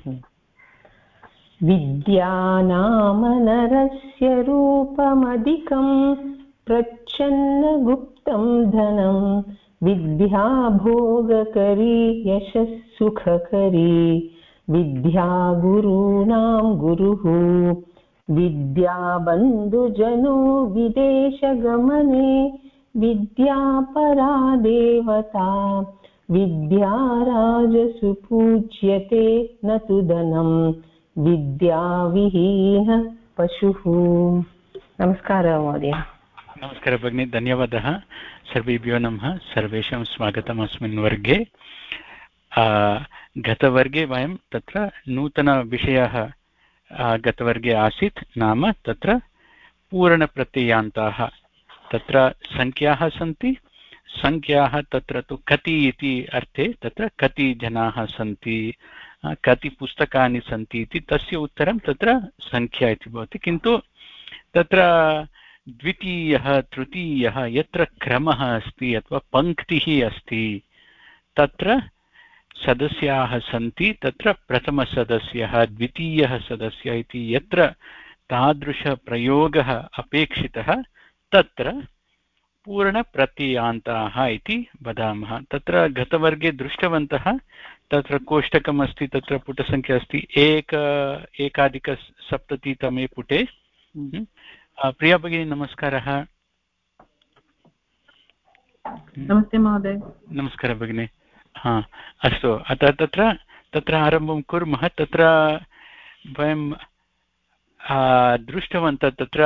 विद्यानामनरस्य रूपमधिकं प्रच्छन्नगुप्तं धनं विद्या भोगकरी यशः सुखकरी विद्या गुरूणां गुरुः विद्या बन्धुजनो विदेशगमने विद्या परा देवता विद्या राजसु पूज्यते न तु धनं विद्या विहीन पशुः। नमस्कारः महोदय। नमस्कारः भगिनी, धन्यवादः। सर्वेभ्यो नमः। सर्वेषां स्वागतम् अस्मिन् वर्गे। गतवर्गे वयं तत्र नूतनविषयः गतवर्गे आसीत्, नाम तत्र पूर्णप्रत्ययान्ताः। तत्र संख्याः सन्ति, संख्याः तत्र तु कति इति अर्थे तत्र कति जनाः सन्ति, कति पुस्तकानि सन्ति इति तस्य उत्तरं तत्र संख्या इति भवति। किन्तु तत्र द्वितीयः तृतीयः यत्र क्रमः अस्ति अथवा पङ्क्तिः अस्ति तत्र सदस्याः सन्ति, तत्र प्रथमसदस्यः द्वितीयः सदस्यः इति यत्र तादृशप्रयोगः अपेक्षितः तत्र पूर्णप्रत्ययान्ताः इति वदामः। तत्र गतवर्गे दृष्टवन्तः, तत्र कोष्टकमस्ति, तत्र पुटसङ्ख्या अस्ति एकाधिकसप्ततितमे पुटे। प्रिया भगिनी नमस्कारः। नमस्ते महोदय। नमस्कारः भगिनी। अस्तु, अतः तत्र आरम्भं कुर्मः। तत्र वयं दृष्टवन्तः तत्र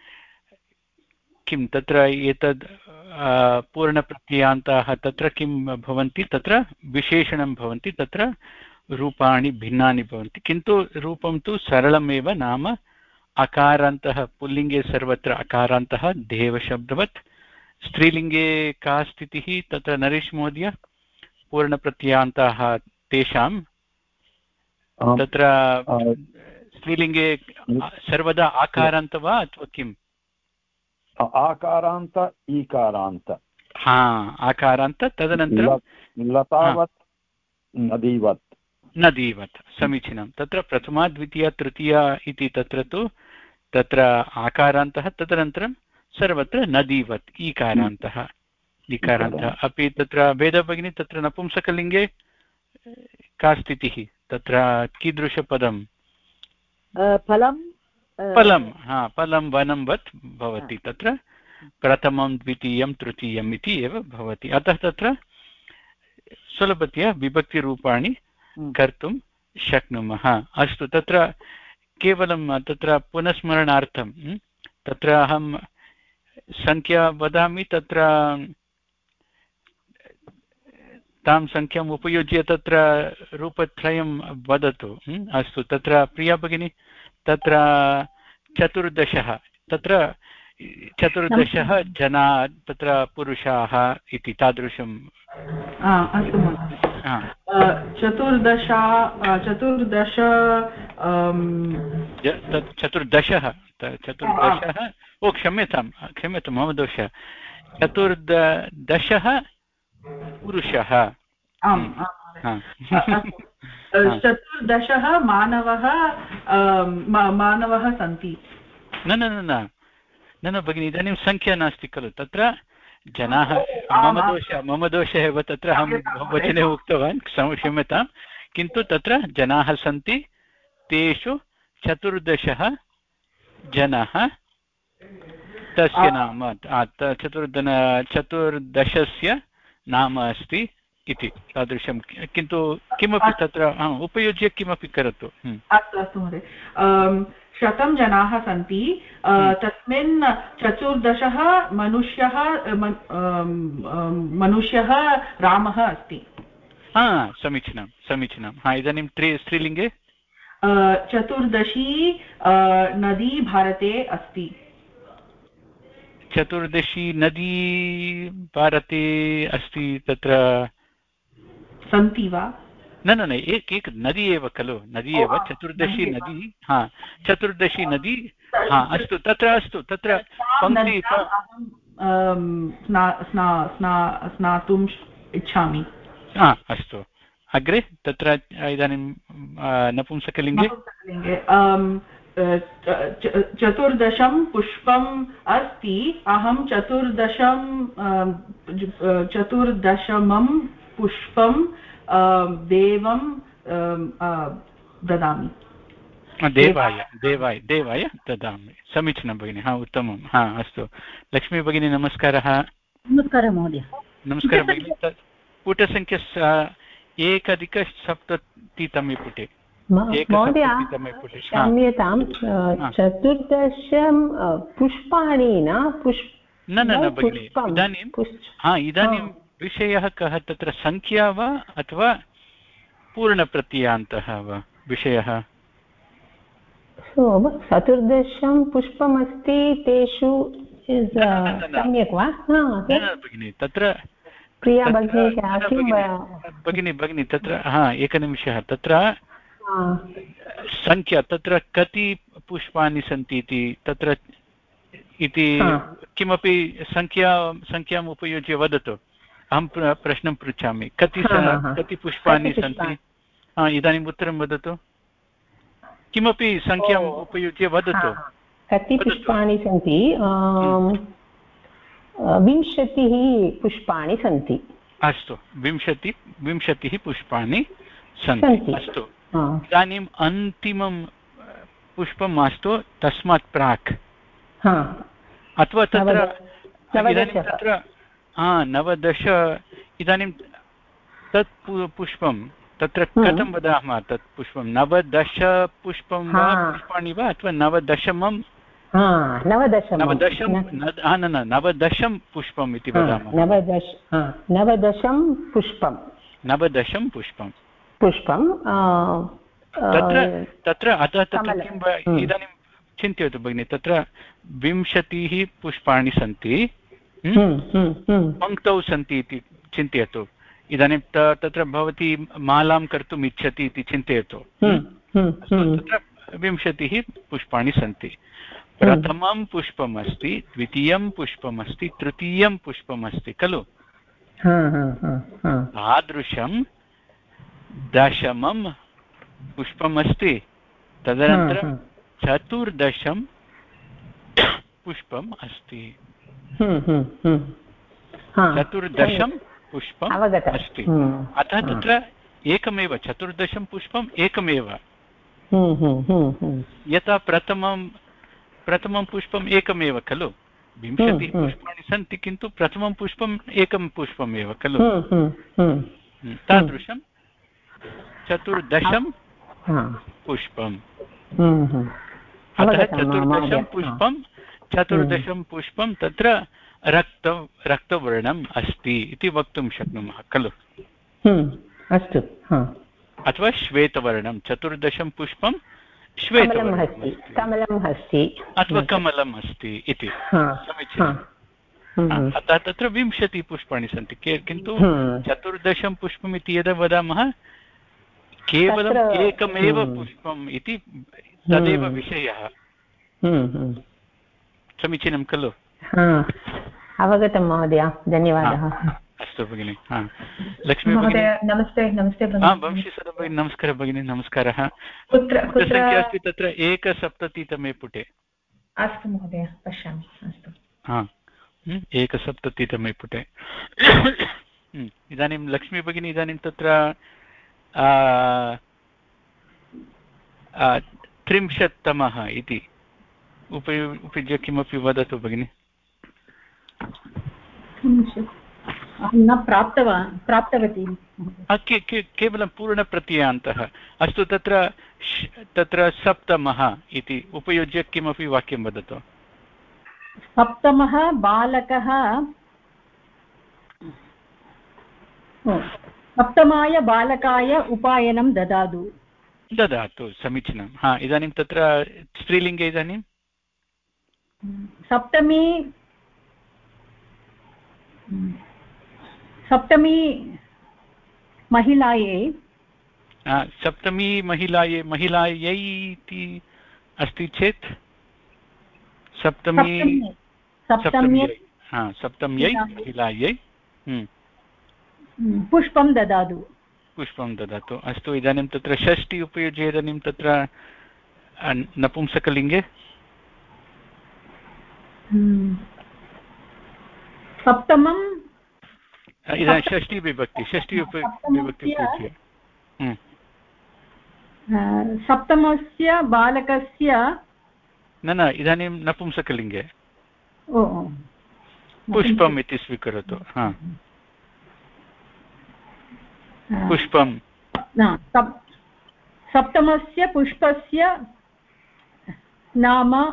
किं तत्र एतद् पूर्णप्रत्ययान्ताः तत्र किं भवन्ति, तत्र विशेषणं भवन्ति, तत्र रूपाणि भिन्नानि भवन्ति, किन्तु रूपं तु सरलमेव, नाम अकारान्तः। पुल्लिङ्गे सर्वत्र अकारान्तः देवशब्दवत्। स्त्रीलिङ्गे का स्थितिः तत्र नरेश महोदय? पूर्णप्रत्ययान्ताः तेषां तत्र स्त्रीलिङ्गे सर्वदा आकारान्त वा अथवा किम्? आकारान्त ईकारान्त। आकारान्त, तदनन्तरं लतावत् नदीवत्। नदीवत्, समीचीनं। तत्र प्रथमा द्वितीया तृतीया इति तत्र तु तत्र आकारान्तः, तदनन्तरं सर्वत्र नदीवत् ईकारान्तः। ईकारान्तः अपि तत्र वेदभगिनी तत्र नपुंसकलिङ्गे का स्थितिः? तत्र कीदृशपदं? फलं फलं वनं वत् भवति। तत्र प्रथमं द्वितीयं तृतीयम् इति एव भवति। अतः तत्र सुलभतया विभक्तिरूपाणि कर्तुं शक्नुमः। अस्तु, तत्र केवलं तत्र पुनस्मरणार्थं तत्र अहं संख्या वदामि, तत्र तां संख्याम् उपयुज्य तत्र रूपत्रयं वदतु। अस्तु, तत्र प्रिया भगिनी तत्र 14 तत्र 14 जनाः तत्र पुरुषाः इति तादृशं। अस्तु महोदय। 14 ओ क्षम्यतां मम दोषः। 14 पुरुषः। 14 मानवः सन्ति। न भगिनि, इदानीं संख्या नास्ति खलु तत्र जनाः। मम दोषः एव, तत्र अहं बहुवचने उक्तवान्, क्षम्यतां। किन्तु तत्र जनाः सन्ति, तेषु 14 जनाः तस्य नाम 14 नाम अस्ति इति तादृशं। किन्तु किमपि तत्र उपयुज्य किमपि करोतु। अस्तु महोदय। 100 जनाः सन्ति, तस्मिन् 14 मनुष्यः रामः अस्ति। समीचीनं। इदानीं स्त्रीलिङ्गे 14 नदी भारते अस्ति। 14 नदी भारते अस्ति, तत्र सन्ति वा? न एक नदी एव खलु, नदी एव 14 नदी। 14 नदी। अस्तु, तत्र पङ्क्ति स्नातुम् इच्छामि। अस्तु, अग्रे तत्र इदानीं नपुंसकलिङ्गे चतुर्दशं पुष्पम् अस्ति, अहं चतुर्दशमं पुष्पं देवं ददामि। देवाय ददामि। समीचीनं भगिनि, हा उत्तमं, हा अस्तु। लक्ष्मी भगिनी नमस्कारः। नमस्कारः महोदय। नमस्कारः भगिनि। पुटसङ्ख्या 1+70तमे पुटे। महोदय क्षम्यतां, चतुर्दशं पुष्पाणि न भगिनि, इदानीं विषयः कः? तत्र सङ्ख्या वा अथवा पूर्णप्रत्ययान्तः वा विषयः? चतुर्दशं पुष्पमस्ति, तेषु सम्यक् वा? भगिनि तत्र प्रिया भगिनी भगिनि तत्र एकनिमिषः। तत्र सङ्ख्या, तत्र कति पुष्पाणि सन्ति इति तत्र इति किमपि सङ्ख्याम् उपयुज्य वदतु। अहं प्रश्नं पृच्छामि, कति पुष्पाणि सन्ति? इदानीम् उत्तरं वदतु। किमपि सङ्ख्याम् उपयुज्य वदतु। कति पुष्पाणि सन्ति? 20 पुष्पाणि सन्ति। अस्तु, 20 पुष्पाणि सन्ति। अस्तु, इदानीम् अन्तिमं पुष्पं मास्तु, तस्मात् प्राक् अथवा तत्र इदानीं तत्र 19, इदानीं तत् पुष्पं तत्र कथं वदामः? तत् पुष्पं 19 पुष्पं वा पुष्पाणि वा अथवा 19 पुष्पम् इति वदामः। 19 पुष्पं तत्र अतः तत्र किं इदानीं चिन्तयतु भगिनि, तत्र 20 पुष्पाणि सन्ति, पङ्क्तौ सन्ति इति चिन्तयतु। इदानीं तत्र भवती मालां कर्तुम् इच्छति इति चिन्तयतु। तत्र 20 पुष्पाणि सन्ति। प्रथमं पुष्पम् अस्ति, द्वितीयं पुष्पम् अस्ति, तृतीयं पुष्पम् अस्ति खलु? तादृशं दशमं पुष्पम् अस्ति। तदनन्तरं 14 पुष्पम् अस्ति। 14 पुष्पम् अस्ति। अतः तत्र एकमेव 14 पुष्पम् एकमेव। यथा प्रथमं पुष्पम् एकमेव खलु? 20 पुष्पाणि सन्ति, किन्तु प्रथमं पुष्पम् एकं पुष्पमेव खलु? तादृशं 14 पुष्पम्। अतः 14 पुष्पं तत्र रक्तवर्णम् अस्ति इति वक्तुं शक्नुमः खलु? अस्तु। अथवा श्वेतवर्णं 14 पुष्पं कमलम् अस्ति अथवा कमलम् अस्ति इति समीचीनम्। अतः तत्र 20 पुष्पाणि सन्ति, किन्तु 14 पुष्पम् इति यदा वदामः केवलम् एकमेव पुष्पम् इति तदेव विषयः। समीचीनं खलु? अवगतं महोदय, धन्यवादः। अस्तु भगिनि। लक्ष्मी भगिनी नमस्ते। वंशीसर भगिनी नमस्कारः। भगिनी नमस्कारः। पुटसङ्ख्या अस्ति तत्र 170तमे पुटे। अस्तु महोदय, पश्यामि। अस्तु, 170तमे पुटे। इदानीं लक्ष्मी भगिनी इदानीं तत्र 30तमः इति उपयुज्य किमपि वदतु भगिनि। न प्राप्तवती। केवलं पूर्णप्रत्ययान्तः। अस्तु, तत्र सप्तमः इति उपयुज्य किमपि वाक्यं वदतु। सप्तमः बालकः सप्तमाय बालकाय उपायनं ददातु। समीचीनं। इदानीं तत्र स्त्रीलिङ्गे इदानीं सप्तमी महिलायै। सप्तमी महिलायै इति अस्ति चेत् सप्तम्यै महिलायै पुष्पं ददातु। पुष्पं ददातु अस्तु इदानीं तत्र षष्टि उपयुज्य इदानीं तत्र नपुंसकलिङ्गे सप्तमं इदानीं षष्टि विभक्ति उपयुज्य सप्तमस्य बालकस्य न इदानीं नपुंसकलिङ्गे ओ पुष्पम् इति स्वीकरोतु पुष्पं सप्तमस्य पुष्पस्य नाम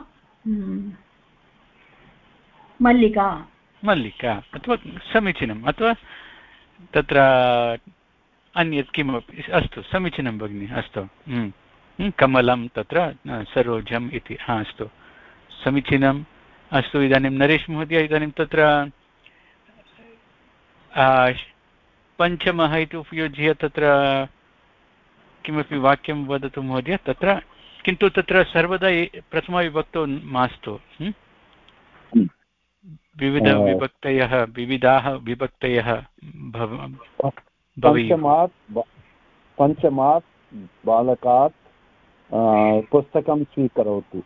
मल्लिका अथवा समीचीनम् अथवा तत्र अन्यत् किमपि अस्तु समीचीनं भगिनि अस्तु कमलं तत्र सरोजम् इति अस्तु समीचीनम् अस्तु इदानीं नरेश महोदय इदानीं तत्र पञ्चमः इति उपयुज्य तत्र किमपि वाक्यं वदतु महोदय तत्र किन्तु तत्र सर्वदा प्रथमविभक्तौ मास्तु विविधाः विभक्तयः पञ्चमात् बालकात् पुस्तकं स्वीकरोतु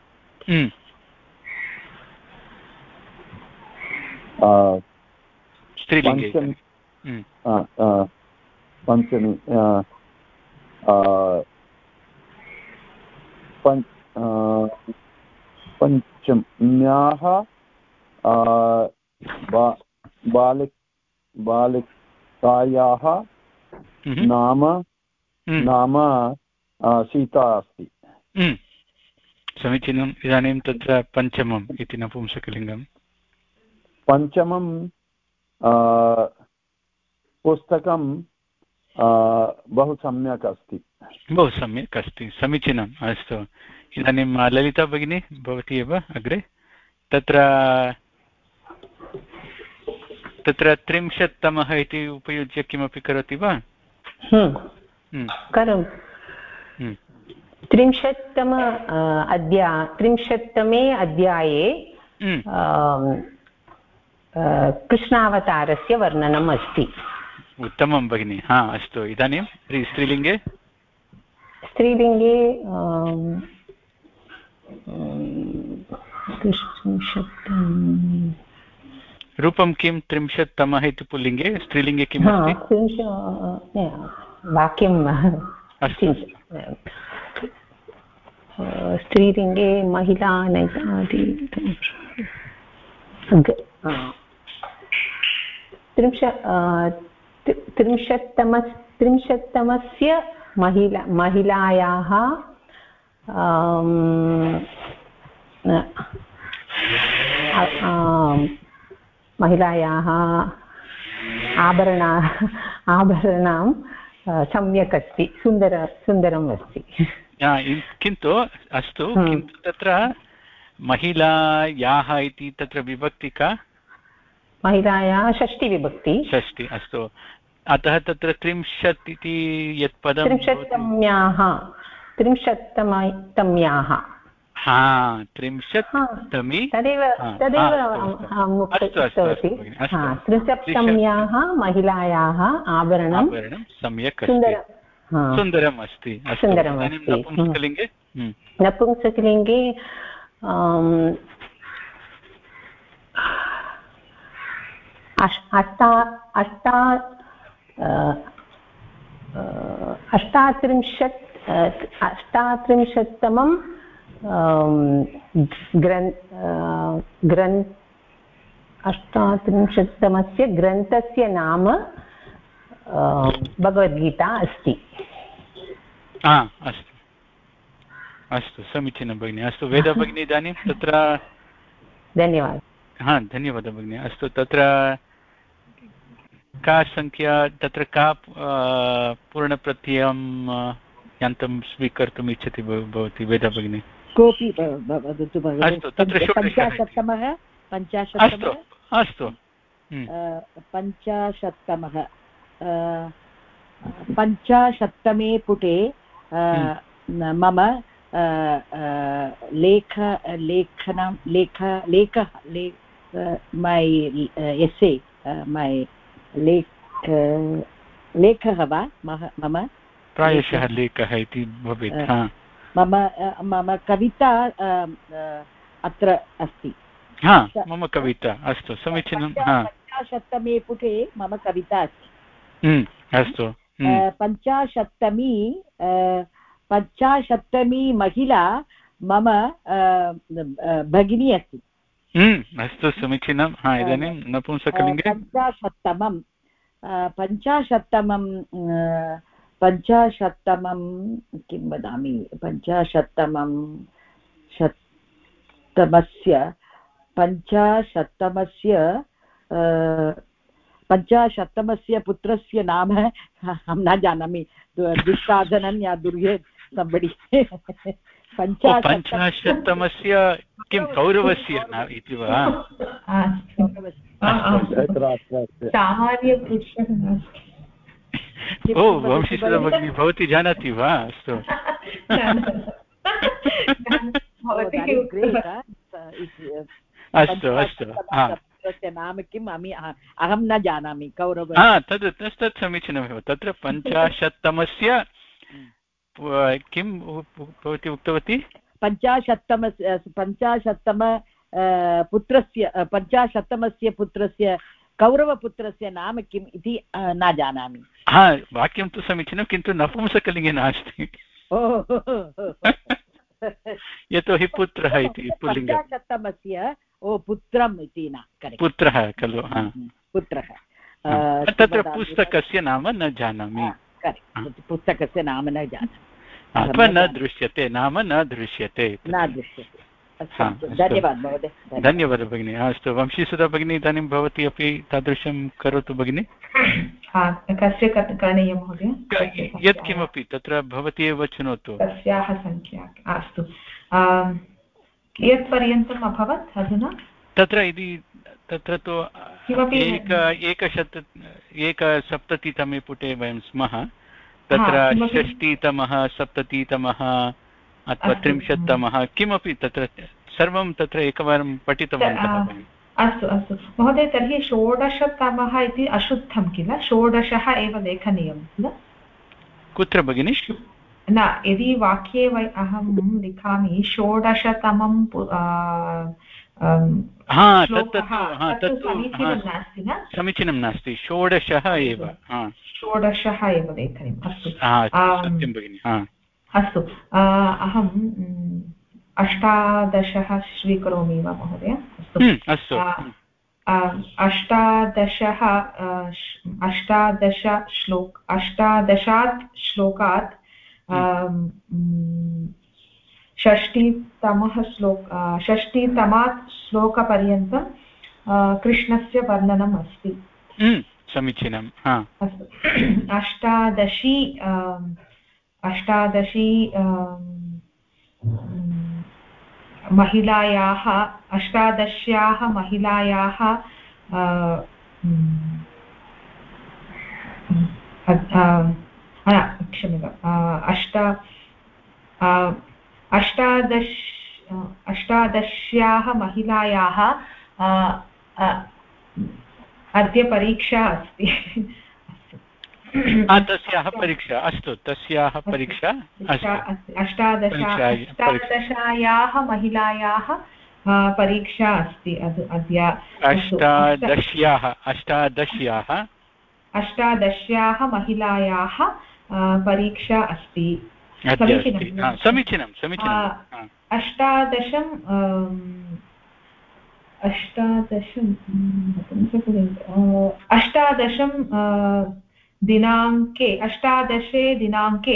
स्त्रीलिङ्गे पञ्चमी पञ्चम्याः बालिकायाः नाम सीता अस्ति समीचीनम् इदानीं तत्र पञ्चमम् इति नपुंसकलिङ्गं पञ्चमं पुस्तकं बहु सम्यक् अस्ति समीचीनम् अस्तु इदानीं ललिता भगिनी भवती एव अग्रे तत्र 30तमः इति उपयुज्य किमपि करोति वा करोमि 30तमे अध्याये कृष्णावतारस्य वर्णनम् अस्ति उत्तमं भगिनि अस्तु इदानीं स्त्रीलिङ्गे रूपं किं 30तमः इति पुल्लिङ्गे स्त्रीलिङ्गे किम् अस्ति वाक्यं स्त्रीलिङ्गे महिला नैकादि 30तमस्य महिलायाः आभरणं सम्यक् अस्ति सुन्दरम् अस्ति किन्तु अस्तु किन्तु तत्र महिलायाः इति तत्र विभक्ति का महिलायाः षष्टि विभक्ति षष्टि अस्तु अतः तत्र 30 इति यत् पदं 30तम्याः 30तमी तदेव उक्तवती 30तम्याः महिलायाः आभरणं सम्यक् सुन्दरम् अस्ति नपुंसकलिङ्गे अष्टात्रिंशत्तमं अष्टात्रिंशत्तमस्य ग्रन्थस्य नाम भगवद्गीता अस्ति अस्तु समीचीनं भगिनि अस्तु वेदा भगिनी इदानीं तत्र धन्यवादः धन्यवादः भगिनि अस्तु तत्र का संख्या तत्र का पूर्णप्रत्ययं यन्त्रं स्वीकर्तुम् इच्छति भवती वेदा भगिनी कोऽपि वदतु अस्तु तत्र 50तमः अस्तु 50तमः 50तमे पुटे मम my essay my लेखः वा मम प्रायशः लेखः इति भवेत्। मम कविता अत्र अस्ति। मम कविता अस्तु समीचीनं। 50तमे पुटे मम कविता अस्ति। अस्तु। 50तमी महिला मम भगिनी अस्ति। अस्तु समीचीनम्। इदानीं नपुंसकलिङ्गे 50तमं किं वदामि 50तमस्य पुत्रस्य नाम अहं न जानामि। दुःशासनं या संबडि 50तमस्य किं कौरवस्य इति वा? सामान्यपुरुषः नास्ति। वंशीसुधा भगिनी भवती जानाति वा? अस्तु अस्तु अस्तु। तस्य नाम किम् अहं न जानामि। कौरव तत् समीचीनमेव। तत्र 50तमस्य किं भवती उक्तवती? 50तमस्य पुत्रस्य कौरवपुत्रस्य नाम किम् इति न जानामि। वाक्यं तु समीचीनं किन्तु नपुंसकलिङ्गे नास्ति। यतोहि पुत्रः इति पुल्लिङ्गं। 50तमस्य पुत्रम् इति न पुत्रः खलु। पुत्रः तत्र पुस्तकस्य नाम न जानामि। पुस्तकस्य नाम न जानामि अथवा न दृश्यते, नाम न दृश्यते। धन्यवादः महोदय। धन्यवादः भगिनी। अस्तु वंशीसुधा भगिनी इदानीं भवती अपि तादृशं करोतु भगिनी। कस्य करणीयं महोदय? यत्किमपि तत्र भवती एव चिनोतु। तस्याः संख्या अस्तु। कियत्पर्यन्तम् अभवत् अधुना? तत्र यदि तत्र तु 170तमे पुटे वयं स्मः। तत्र 60तमः 70तमः अथवा 30तमः किमपि तत्र सर्वं तत्र एकवारं पठितवन्तः वयम्। अस्तु अस्तु महोदय। तर्हि 16तमः इति अशुद्धं किल? 16 एव लेखनीयं किल? कुत्र भगिनि? न यदि वाक्ये अहं लिखामि 16तमं समीचीनं नास्ति। 16 एव 16 एव लेखनीयम्। अस्तु सत्यं भगिनि। अस्तु अहं 18 स्वीकरोमि वा महोदय? अस्तु 18 श्लोकात् 60तमात् श्लोकपर्यन्तं कृष्णस्य वर्णनम् अस्ति। समीचीनम्। अस्तु 18 महिलायाः 18 महिलायाः क्षम्यताम् 18 महिलायाः अद्य परीक्षा अस्ति। तस्याः परीक्षा अस्तु। तस्याः परीक्षा 18 महिलायाः परीक्षा अस्ति अद्य। 18 महिलायाः परीक्षा अस्ति। समीचीनं। 18 दिनाङ्के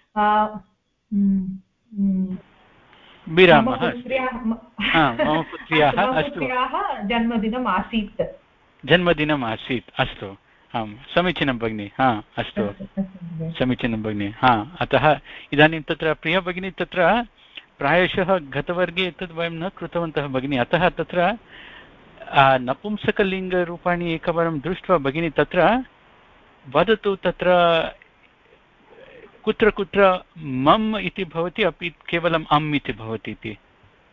विरामः मम पुत्र्याः जन्मदिनम् आसीत्। अस्तु समीचीनं भगिनि। अस्तु समीचीनं भगिनि। अतः इदानीं तत्र प्रिया भगिनी तत्र प्रायशः गतवर्गे एतद् वयं न कृतवन्तः भगिनि। अतः तत्र नपुंसकलिङ्गरूपाणि एकवारं दृष्ट्वा भगिनी तत्र वदतु तत्र कुत्र कुत्र मम् इति भवति अपि केवलम् अम् इति भवति इति?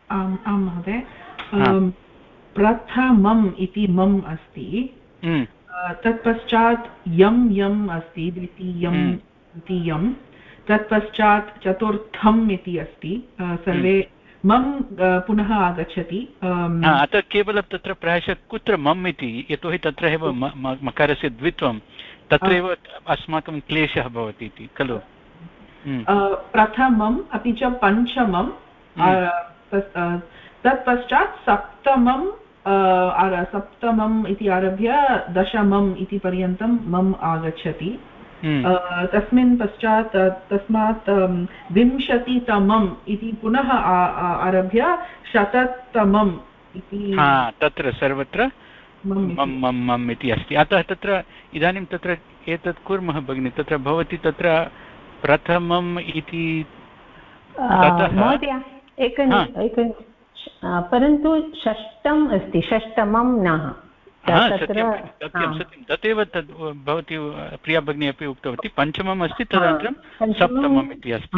आम् महोदय। प्रथमम् इति मम् अस्ति। तत्पश्चात् यम् अस्ति द्वितीयं तत्पश्चात् चतुर्थम् इति अस्ति सर्वे मम् पुनः आगच्छति अतः केवलं तत्र प्रायशः कुत्र मम् इति यतोहि तत्र एव मकारस्य द्वित्वं तत्रैव अस्माकं क्लेशः भवति इति खलु प्रथमम् अपि च पञ्चमं तत्पश्चात् सप्तमम् इति आरभ्य दशमम् इति पर्यन्तं मम् आगच्छति तस्मिन् पश्चात् तस्मात् 20तमम् इति पुनः आरभ्य 100तमम् इति तत्र सर्वत्र मम् इति अस्ति अतः तत्र इदानीं तत्र एतत् कुर्मः भगिनि तत्र भवती तत्र प्रथमम् इति महोदय परन्तु षष्ठम् अस्ति षष्ठमं न सत्यं तदेव तद् भवती प्रिया भगिनी अपि उक्तवती पञ्चमम् अस्ति तदनन्तरं सप्तमम् इति अस्ति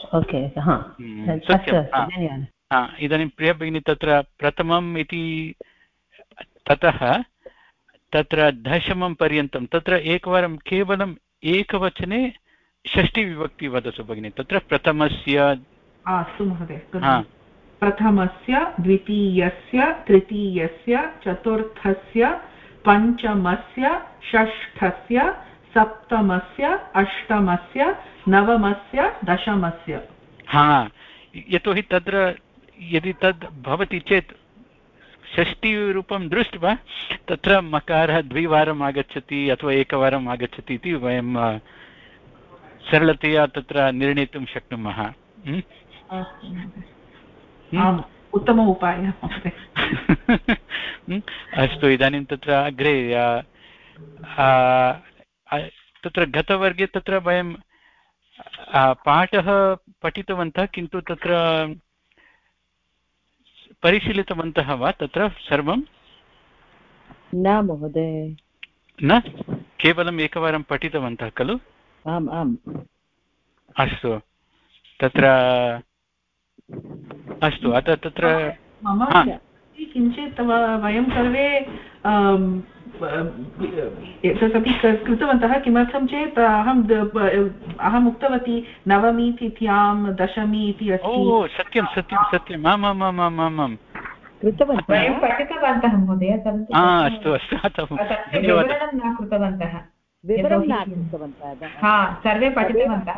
इदानीं प्रिया भगिनी तत्र प्रथमम् इति ततः तत्र दशमं पर्यन्तं तत्र एकवारं केवलम् एकवचने षष्टिविभक्ति वदतु भगिनि तत्र प्रथमस्य अस्तु महोदय प्रथमस्य द्वितीयस्य तृतीयस्य चतुर्थस्य पञ्चमस्य षष्ठस्य सप्तमस्य अष्टमस्य नवमस्य दशमस्य यतोहि तत्र यदि तद् भवति चेत् षष्टिरूपं दृष्ट्वा तत्र मकारः द्विवारम् आगच्छति अथवा एकवारम् आगच्छति इति वयं सरलतया तत्र निर्णेतुं शक्नुमः उत्तम उपायः अस्तु इदानीं तत्र अग्रे तत्र गतवर्गे तत्र वयं पाठः पठितवन्तः किन्तु तत्र परिशीलितवन्तः वा तत्र सर्वं न महोदय न केवलम् एकवारं पठितवन्तः खलु आम् आम् अस्तु तत्र अस्तु अतः तत्र किञ्चित् वयं सर्वे एतदपि कृतवन्तः किमर्थं चेत् अहम् उक्तवती नवमी तिथ्यां दशमी इति अस्ति सत्यं आमामामामामाम् वयं पठितवन्तः महोदय अस्तु विवरणं न कृतवन्तः सर्वे पठितवन्तः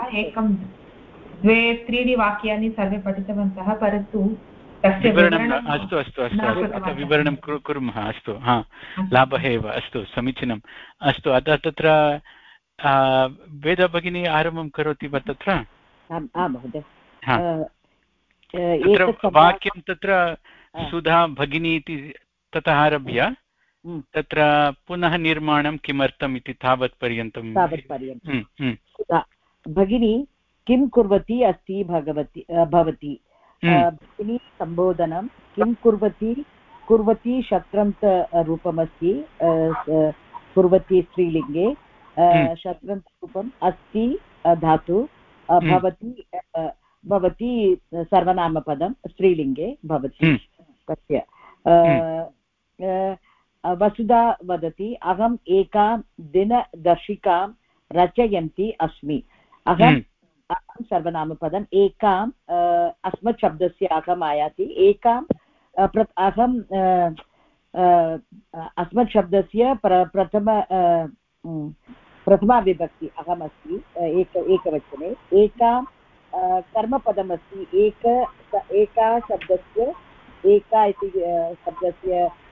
1-2-3 वाक्यानि सर्वे पठितवन्तः परन्तु तस्य अस्तु विवरणं कुर्मः अस्तु लाभः एव अस्तु समीचीनम् अस्तु अतः तत्र वेदा भगिनी आरम्भं करोति वा तत्र वाक्यं तत्र सुधा भगिनी इति ततः आरभ्य तत्र पुनः निर्माणं किमर्थम् इति तावत्पर्यन्तं भगिनी किं कुर्वती अस्ति भवती भगिनी सम्बोधनं किं कुर्वती शत्रन्त रूपमस्ति कुर्वती स्त्रीलिङ्गे शत्रन्त रूपम् अस्ति धातु भवती सर्वनामपदं स्त्रीलिङ्गे भवति तस्य वसुधा वदति अहम् एकां दिनदर्शिकां रचयन्ती अस्मि अहं सर्वनामपदम् एकाम् अस्मत् शब्दस्य अहम् आयाति एकां अहम् अस्मत् शब्दस्य प्रथमा विभक्ति अहमस्ति एकवचने एकां कर्मपदमस्ति एका शब्दस्य एका इति शब्दस्य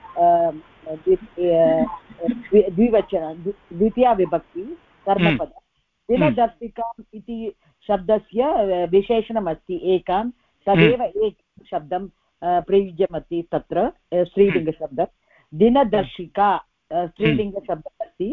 द्वितीया विभक्ति कर्मपदं दिनदर्शिकाम् इति शब्दस्य विशेषणमस्ति एकां तदेव एकं शब्दं प्रयुज्यमस्ति तत्र स्त्रीलिङ्गशब्दं दिनदर्शिका स्त्रीलिङ्गशब्दः अस्ति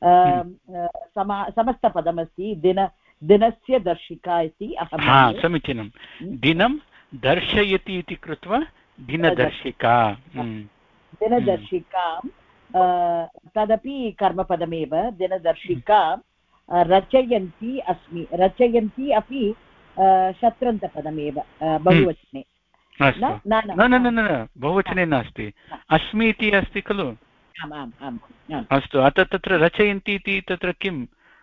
समस्तपदमस्ति दिनस्य दर्शिका इति अहं समीचीनं दिनं दर्शयति इति कृत्वा दिनदर्शिका दिनदर्शिकां तदपि कर्मपदमेव दिनदर्शिकां रचयन्ती अस्मि रचयन्ती अपि शत्रन्तपदमेव बहुवचने न बहुवचने नास्ति अस्मि इति अस्ति खलु आम् आम् आम् आम् अस्तु अतः तत्र रचयन्ति इति तत्र किं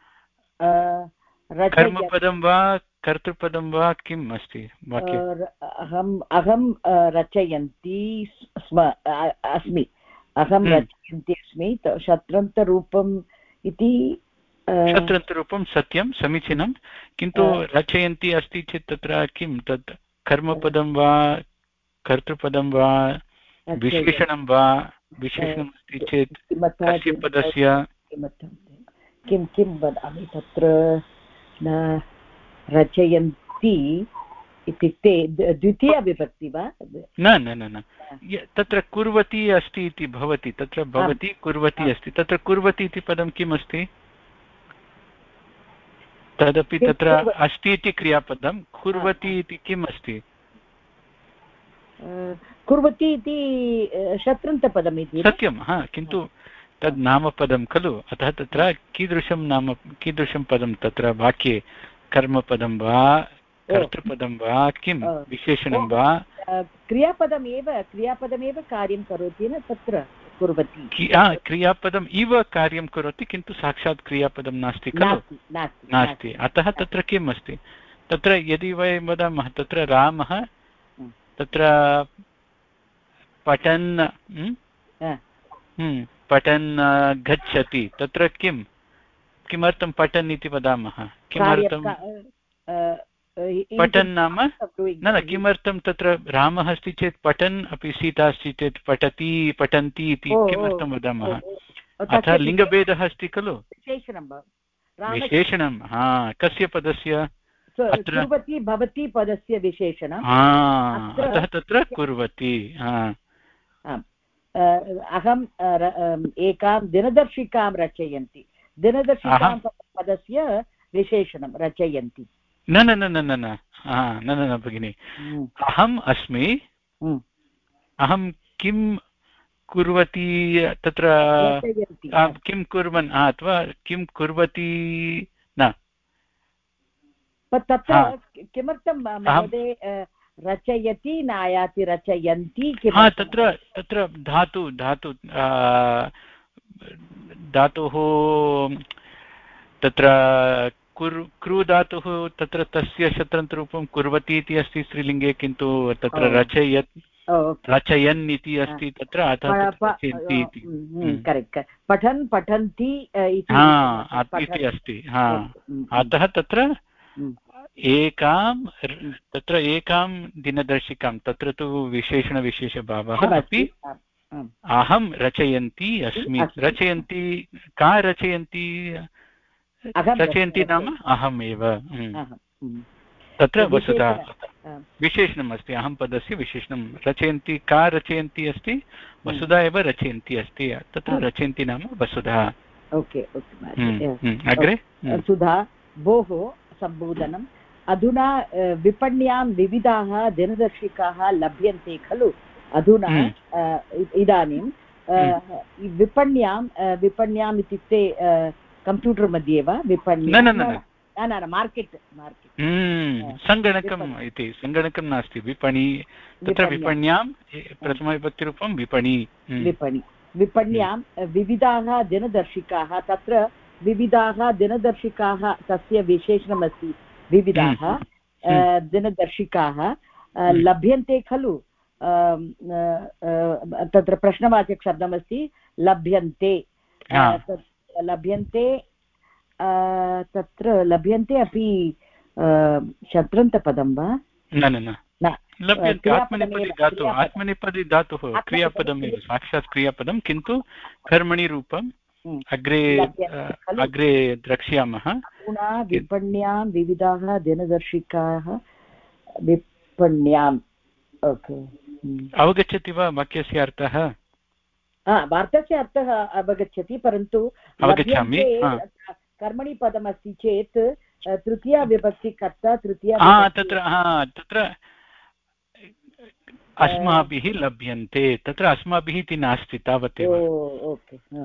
कर्मपदं वा कर्तृपदं वा किम् अस्ति वाक्ये अहं रचयन्ती अस्मि अहं रचयन्ती अस्मि शत्रन्तरूपम् इति शत्रन्तरूपं सत्यं समीचीनं किन्तु रचयन्ती अस्ति चेत् तत्र किं तत् कर्मपदं वा कर्तृपदं वा विशेषणं वा विशेषणम् अस्ति चेत् कस्य पदस्य किं किं वदामि तत्र न रचयन्ती इत्युक्ते द्वितीयविभक्ति वा न न न न तत्र कुर्वती अस्ति इति भवति तत्र भवती कुर्वती अस्ति तत्र कुर्वती इति पदं किम् अस्ति तदपि तत्र अस्ति इति क्रियापदं कुर्वती इति किम् अस्ति कुर्वती इति शत्रन्तपदम् इति सत्यं हा किन्तु तद् नामपदं खलु अतः तत्र कीदृशं पदं तत्र वाक्ये कर्मपदं वा कर्तृपदं वा किं विशेषणं वा क्रियापदमेव कार्यं करोति न तत्र कुर्वती क्रियापदम् इव कार्यं करोति किन्तु साक्षात् क्रियापदं नास्ति खलु नास्ति अतः तत्र किम् अस्ति तत्र यदि वयं वदामः तत्र रामः तत्र पठन् गच्छति तत्र किमर्थं पठन् इति वदामः किमर्थं पठन् नाम न किमर्थं तत्र रामः अस्ति चेत् पठन् अपि सीता अस्ति चेत् पठति पठन्ति इति किमर्थं वदामः अतः लिङ्गभेदः अस्ति खलु विशेषणं हा कस्य पदस्य भवति पदस्य विशेषणम् अतः तत्र कुर्वती अहम् एकां दिनदर्शिकां रचयन्ति दिनदर्शिकां पदस्य विशेषणं रचयन्ति न न न न न न न भगिनि अहम् अस्मि अहं किं कुर्वती तत्र किं कुर्वन् अथवा किं कुर्वती न तत्र किमर्थं महोदय रचयति नायाति रचयन्ति तत्र धातुः तत्र कृ धातुः तत्र तस्य शत्रन्तरूपं कुर्वती इति अस्ति स्त्रीलिङ्गे किन्तु तत्र रचयन् इति अस्ति तत्र अतः रचयन्ति इति पठन् पठन्ति इति अस्ति अतः तत्र एकां दिनदर्शिकां तत्र तु विशेषणविशेषभावः अपि अहं रचयन्ती अस्मि रचयन्ती का रचयन्ती रचयन्ति नाम अहमेव तत्र वसुधा विशेषणम् अस्ति अहं पदस्य विशेषणं रचयन्ति का रचयन्ति अस्ति वसुधा एव रचयन्ति अस्ति तत्र रचयन्ति नाम वसुधा अग्रे सुधा भोः सम्बोधनम् अधुना विपण्यां विविधाः दिनदर्शिकाः लभ्यन्ते खलु अधुना इदानीं विपण्याम् इत्युक्ते कम्प्यूटर् मध्ये वा विपण्यां मार्केट् सङ्गणकम् इति सङ्गणकं नास्ति विपणि तत्र विपण्यां प्रथमविभक्तिरूपं विपणि विपण्यां विविधाः दिनदर्शिकाः तत्र विविधाः दिनदर्शिकाः तस्य विशेषणमस्ति विविधाः दिनदर्शिकाः लभ्यन्ते खलु तत्र प्रश्नवाचकशब्दमस्ति लभ्यन्ते लभ्यन्ते तत्र लभ्यन्ते अपि शत्रन्तपदं वा न लभ्यन्ते आत्मनेपदी धातुः क्रियापदमेव साक्षात् क्रियापदं किन्तु कर्मणि रूपम् अग्रे द्रक्ष्यामः विपण्यां विविधाः दिनदर्शिकाः विपण्याम् अवगच्छति वा वाक्यस्य अर्थः वार्तस्य अर्थः अवगच्छति परन्तु अवगच्छामि कर्मणि पदमस्ति चेत् तृतीया विभक्तिकर्ता तत्र अस्माभिः लभ्यन्ते तत्र अस्माभिः इति नास्ति तावदेव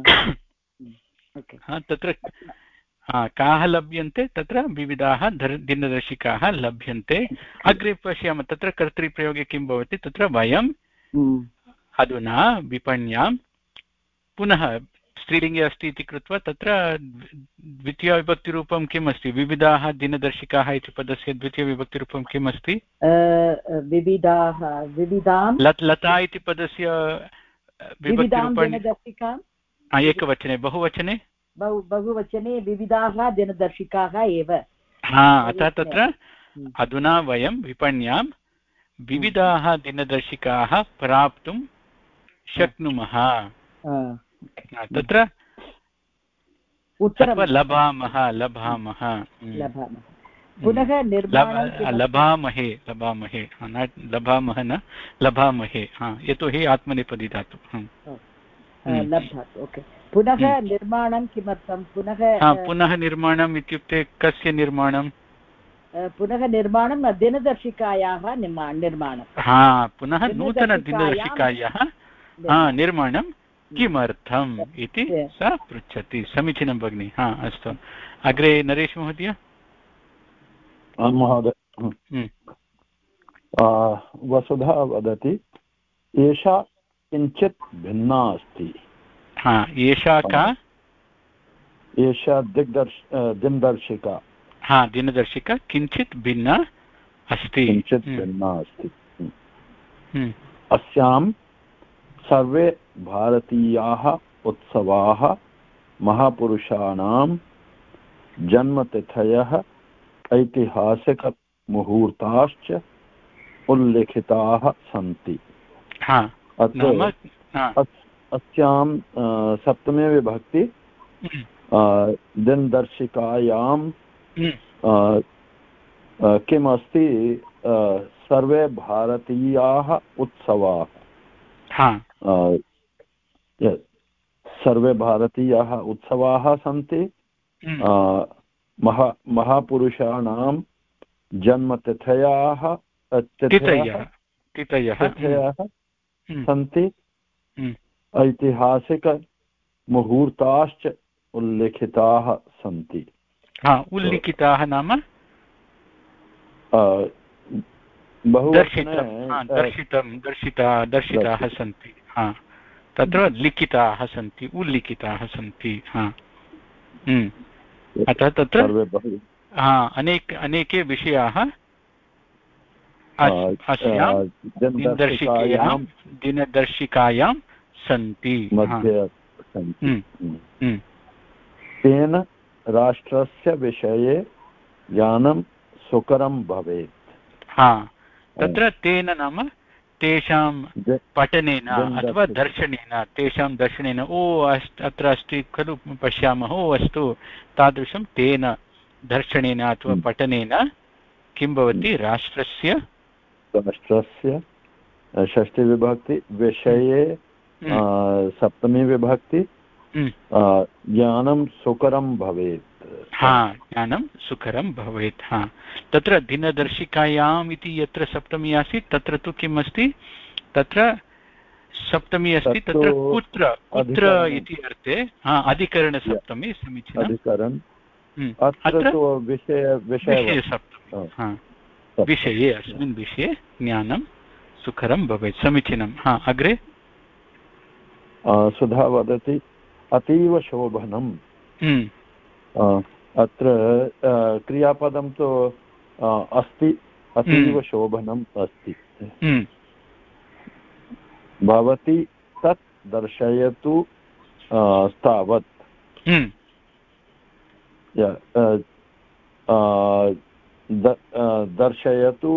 तत्र काः लभ्यन्ते तत्र विविधाः दिनदर्शिकाः लभ्यन्ते अग्रे पश्यामः तत्र कर्तृप्रयोगे किं भवति तत्र वयं अधुना विपण्यां पुनः स्त्रीलिङ्गे अस्ति इति कृत्वा तत्र द्वितीयविभक्तिरूपं किम् अस्ति? विविधाः दिनदर्शिकाः इति पदस्य द्वितीयविभक्तिरूपं किम् अस्ति? विविधाः विविधां लता इति पदस्य विभक्तिरूपाणि एकवचने बहुवचने बहुवचने विविधाः दिनदर्शिकाः एव। अतः तत्र अधुना वयं विपण्यां विविधाः दिनदर्शिकाः प्राप्तुं शक्नुमः तत्र उत्तरं लभामः पुनः लभामहे न लभामहे यतोहि आत्मनेपदी धातु ओके। पुनः निर्माणं किमर्थं? पुनः निर्माणम् इत्युक्ते कस्य निर्माणं? पुनः निर्माणं दिनदर्शिकायाः निर्माणं। पुनः नूतनदिनदर्शिकायाः निर्माणं किमर्थम् इति सा पृच्छति। समीचीनं भगिनि। अस्तु, अग्रे नरेश महोदय। महोदय, वसुधा वदति एषा किञ्चित् भिन्ना अस्ति। एषा का? एषा दिनदर्शिका। दिनदर्शिका किञ्चित् भिन्ना अस्ति। अस्यां सर्वे भारतीयाः उत्सवाः महापुरुषाणां जन्मतिथयः ऐतिहासिकमुहूर्ताश्च उल्लिखिताः सन्ति। अस्यां सप्तमी विभक्ति दिनदर्शिकायां किम् अस्ति? सर्वे भारतीयाः उत्सवाः। सर्वे भारतीयाः उत्सवाः सन्ति। महापुरुषाणां जन्मतिथयः सन्ति। ऐतिहासिकमुहूर्ताश्च उल्लिखिताः सन्ति। उल्लिखिताः नाम दर्शिताः सन्ति। तत्र लिखिताः सन्ति, उल्लिखिताः सन्ति। अतः तत्र अनेके विषयाः अस्यां दिनदर्शिकायां सन्ति। तेन राष्ट्रस्य विषये ज्ञानं सुकरं भवेत्। तत्र तेन नाम तेषां पठनेन अथवा दर्शनेन, तेषां दर्शनेन अत्र अस्ति खलु पश्यामः, अस्तु, तादृशं तेन दर्शनेन अथवा पठनेन किं भवति? राष्ट्रस्य षष्ठी विभक्ति विषये सप्तमी विभक्ति ज्ञानं सुकरं भवेत्। ज्ञानं सुकरं भवेत्। तत्र दिनदर्शिकायाम् इति यत्र सप्तमी आसीत् तत्र तु किम् अस्ति? तत्र सप्तमी अस्ति। तत्र कुत्र इति अर्थे अधिकरणसप्तमी। समीचीनम्। अत्र विषयसप्तमी। विषये, अस्मिन् विषये ज्ञानं सुकरं भवेत्। समीचीनम्। अग्रे सुधा वदति अतीव शोभनम्। अत्र क्रियापदं तु अस्ति, अतीव शोभनम् अस्ति। भवती तत् दर्शयतु तावत्। दर्शयतु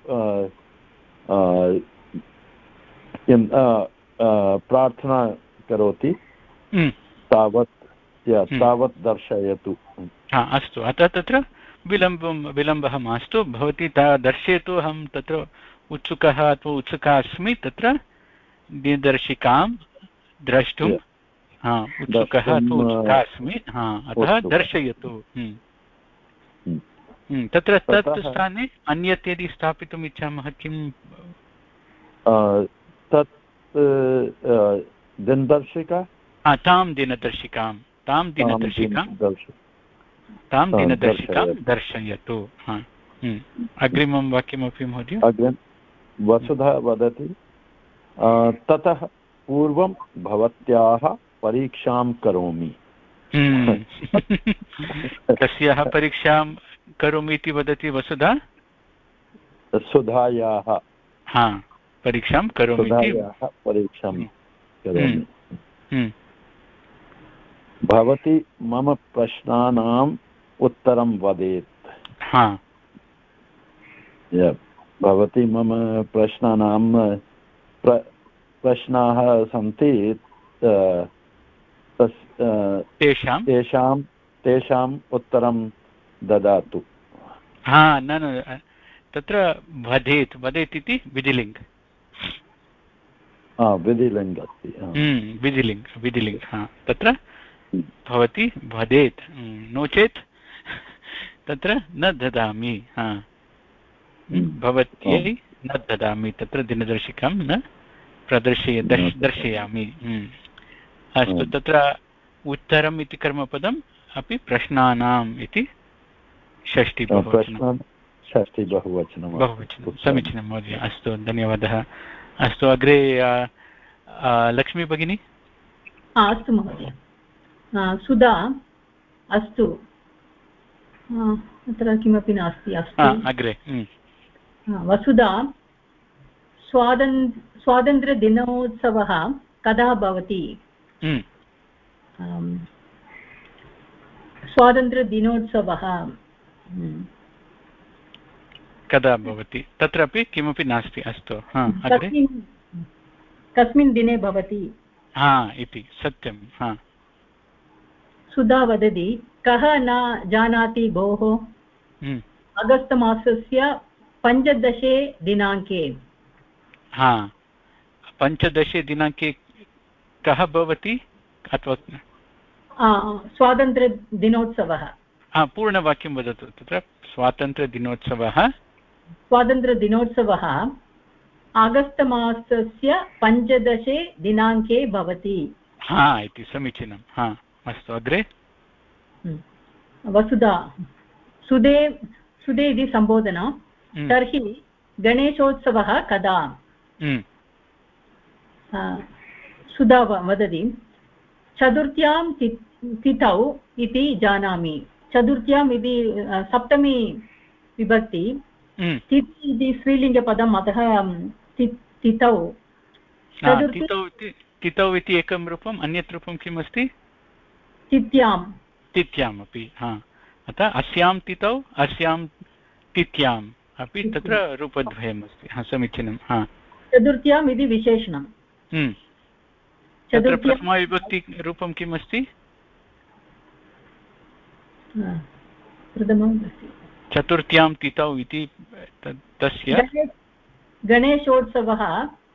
प्रार्थना करोति, तावत् तावत् दर्शयतु। अस्तु, अतः तत्र विलम्बः मास्तु। भवती दर्शयतु, अहं तत्र उत्सुकः अथवा उत्सुका अस्मि तत्र दिनदर्शिकां द्रष्टुम् उत्सुकः अथवा उत्सुका अस्मि। अतः दर्शयतु। तत्र तत् स्थाने अन्यत् यदि स्थापितुम् इच्छामः किं? तत् दिनदर्शिका तां दिनदर्शिकां दर्शयतु। अग्रिमं वाक्यमपि महोदय। वसुधा वदति ततः पूर्वं भवत्याः परीक्षां करोमि। कस्याः परीक्षां करोमि इति वदति वसुधा? सुधायाः परीक्षां करोमि इति। परीक्षां करोमि। भवती मम प्रश्नानाम् उत्तरं वदेत्। भवती मम प्रश्नानां प्रश्नाः सन्ति तेषाम् उत्तरं ददातु। न तत्र वदेत् वदेत् इति विधिलिङ्ग्। विधिलिङ्ग् अस्ति। विधिलिङ्ग् तत्र भवती वदेत्, नो चेत् तत्र न ददामि। भवत्यै न ददामि, तत्र दिनदर्शिकां न दर्शयामि। अस्तु, तत्र उत्तरम् इति कर्मपदम् अपि प्रश्नानाम् इति षष्ठीबहुवचनं। समीचीनं महोदय। अस्तु, धन्यवादः। अस्तु, अग्रे लक्ष्मी भगिनी। अस्तु महोदय। सुधा अस्तु, अत्र किमपि नास्ति। अस्तु, अग्रे वसुधा स्वातन्त्र्यदिनोत्सवः कदा भवति? स्वातन्त्र्यदिनोत्सवः कदा भवति? तत्रापि किमपि नास्ति। अस्तु, कस्मिन् दिने भवति इति सत्यं। सुधा वदति, कः न जानाति भोः? अगस्त मासस्य 15 दिनाङ्के। 15 दिनाङ्के कः भवति? अथवा स्वातन्त्र्यदिनोत्सवः। पूर्णवाक्यं वदतु। तत्र स्वातन्त्र्यदिनोत्सवः आगस्त मासस्य 15 दिनाङ्के भवति। इति समीचीनं। अस्तु, अग्रे। वसुधा सुधे इति सम्बोधना। तर्हि गणेशोत्सवः कदा? सुधा वदति, चतुर्थ्यां तिथौ इति जानामि। चतुर्थ्याम् इति सप्तमी विभक्ति, तिथि इति स्त्रीलिङ्गपदम्, अतः तिथौ। तिथौ इति एकं रूपम्, अन्यत् रूपं किम् अस्ति? तिथ्याम् अपि। अतः अस्यां तिथौ अस्यां तिथ्याम् अपि तत्र रूपद्वयम् अस्ति। समीचीनं। चतुर्थ्याम् इति विशेषणं। तत्र प्रथमाविभक्ति रूपं किम् अस्ति? चतुर्थ्यां तिथौ इति तस्य गणेशोत्सवः।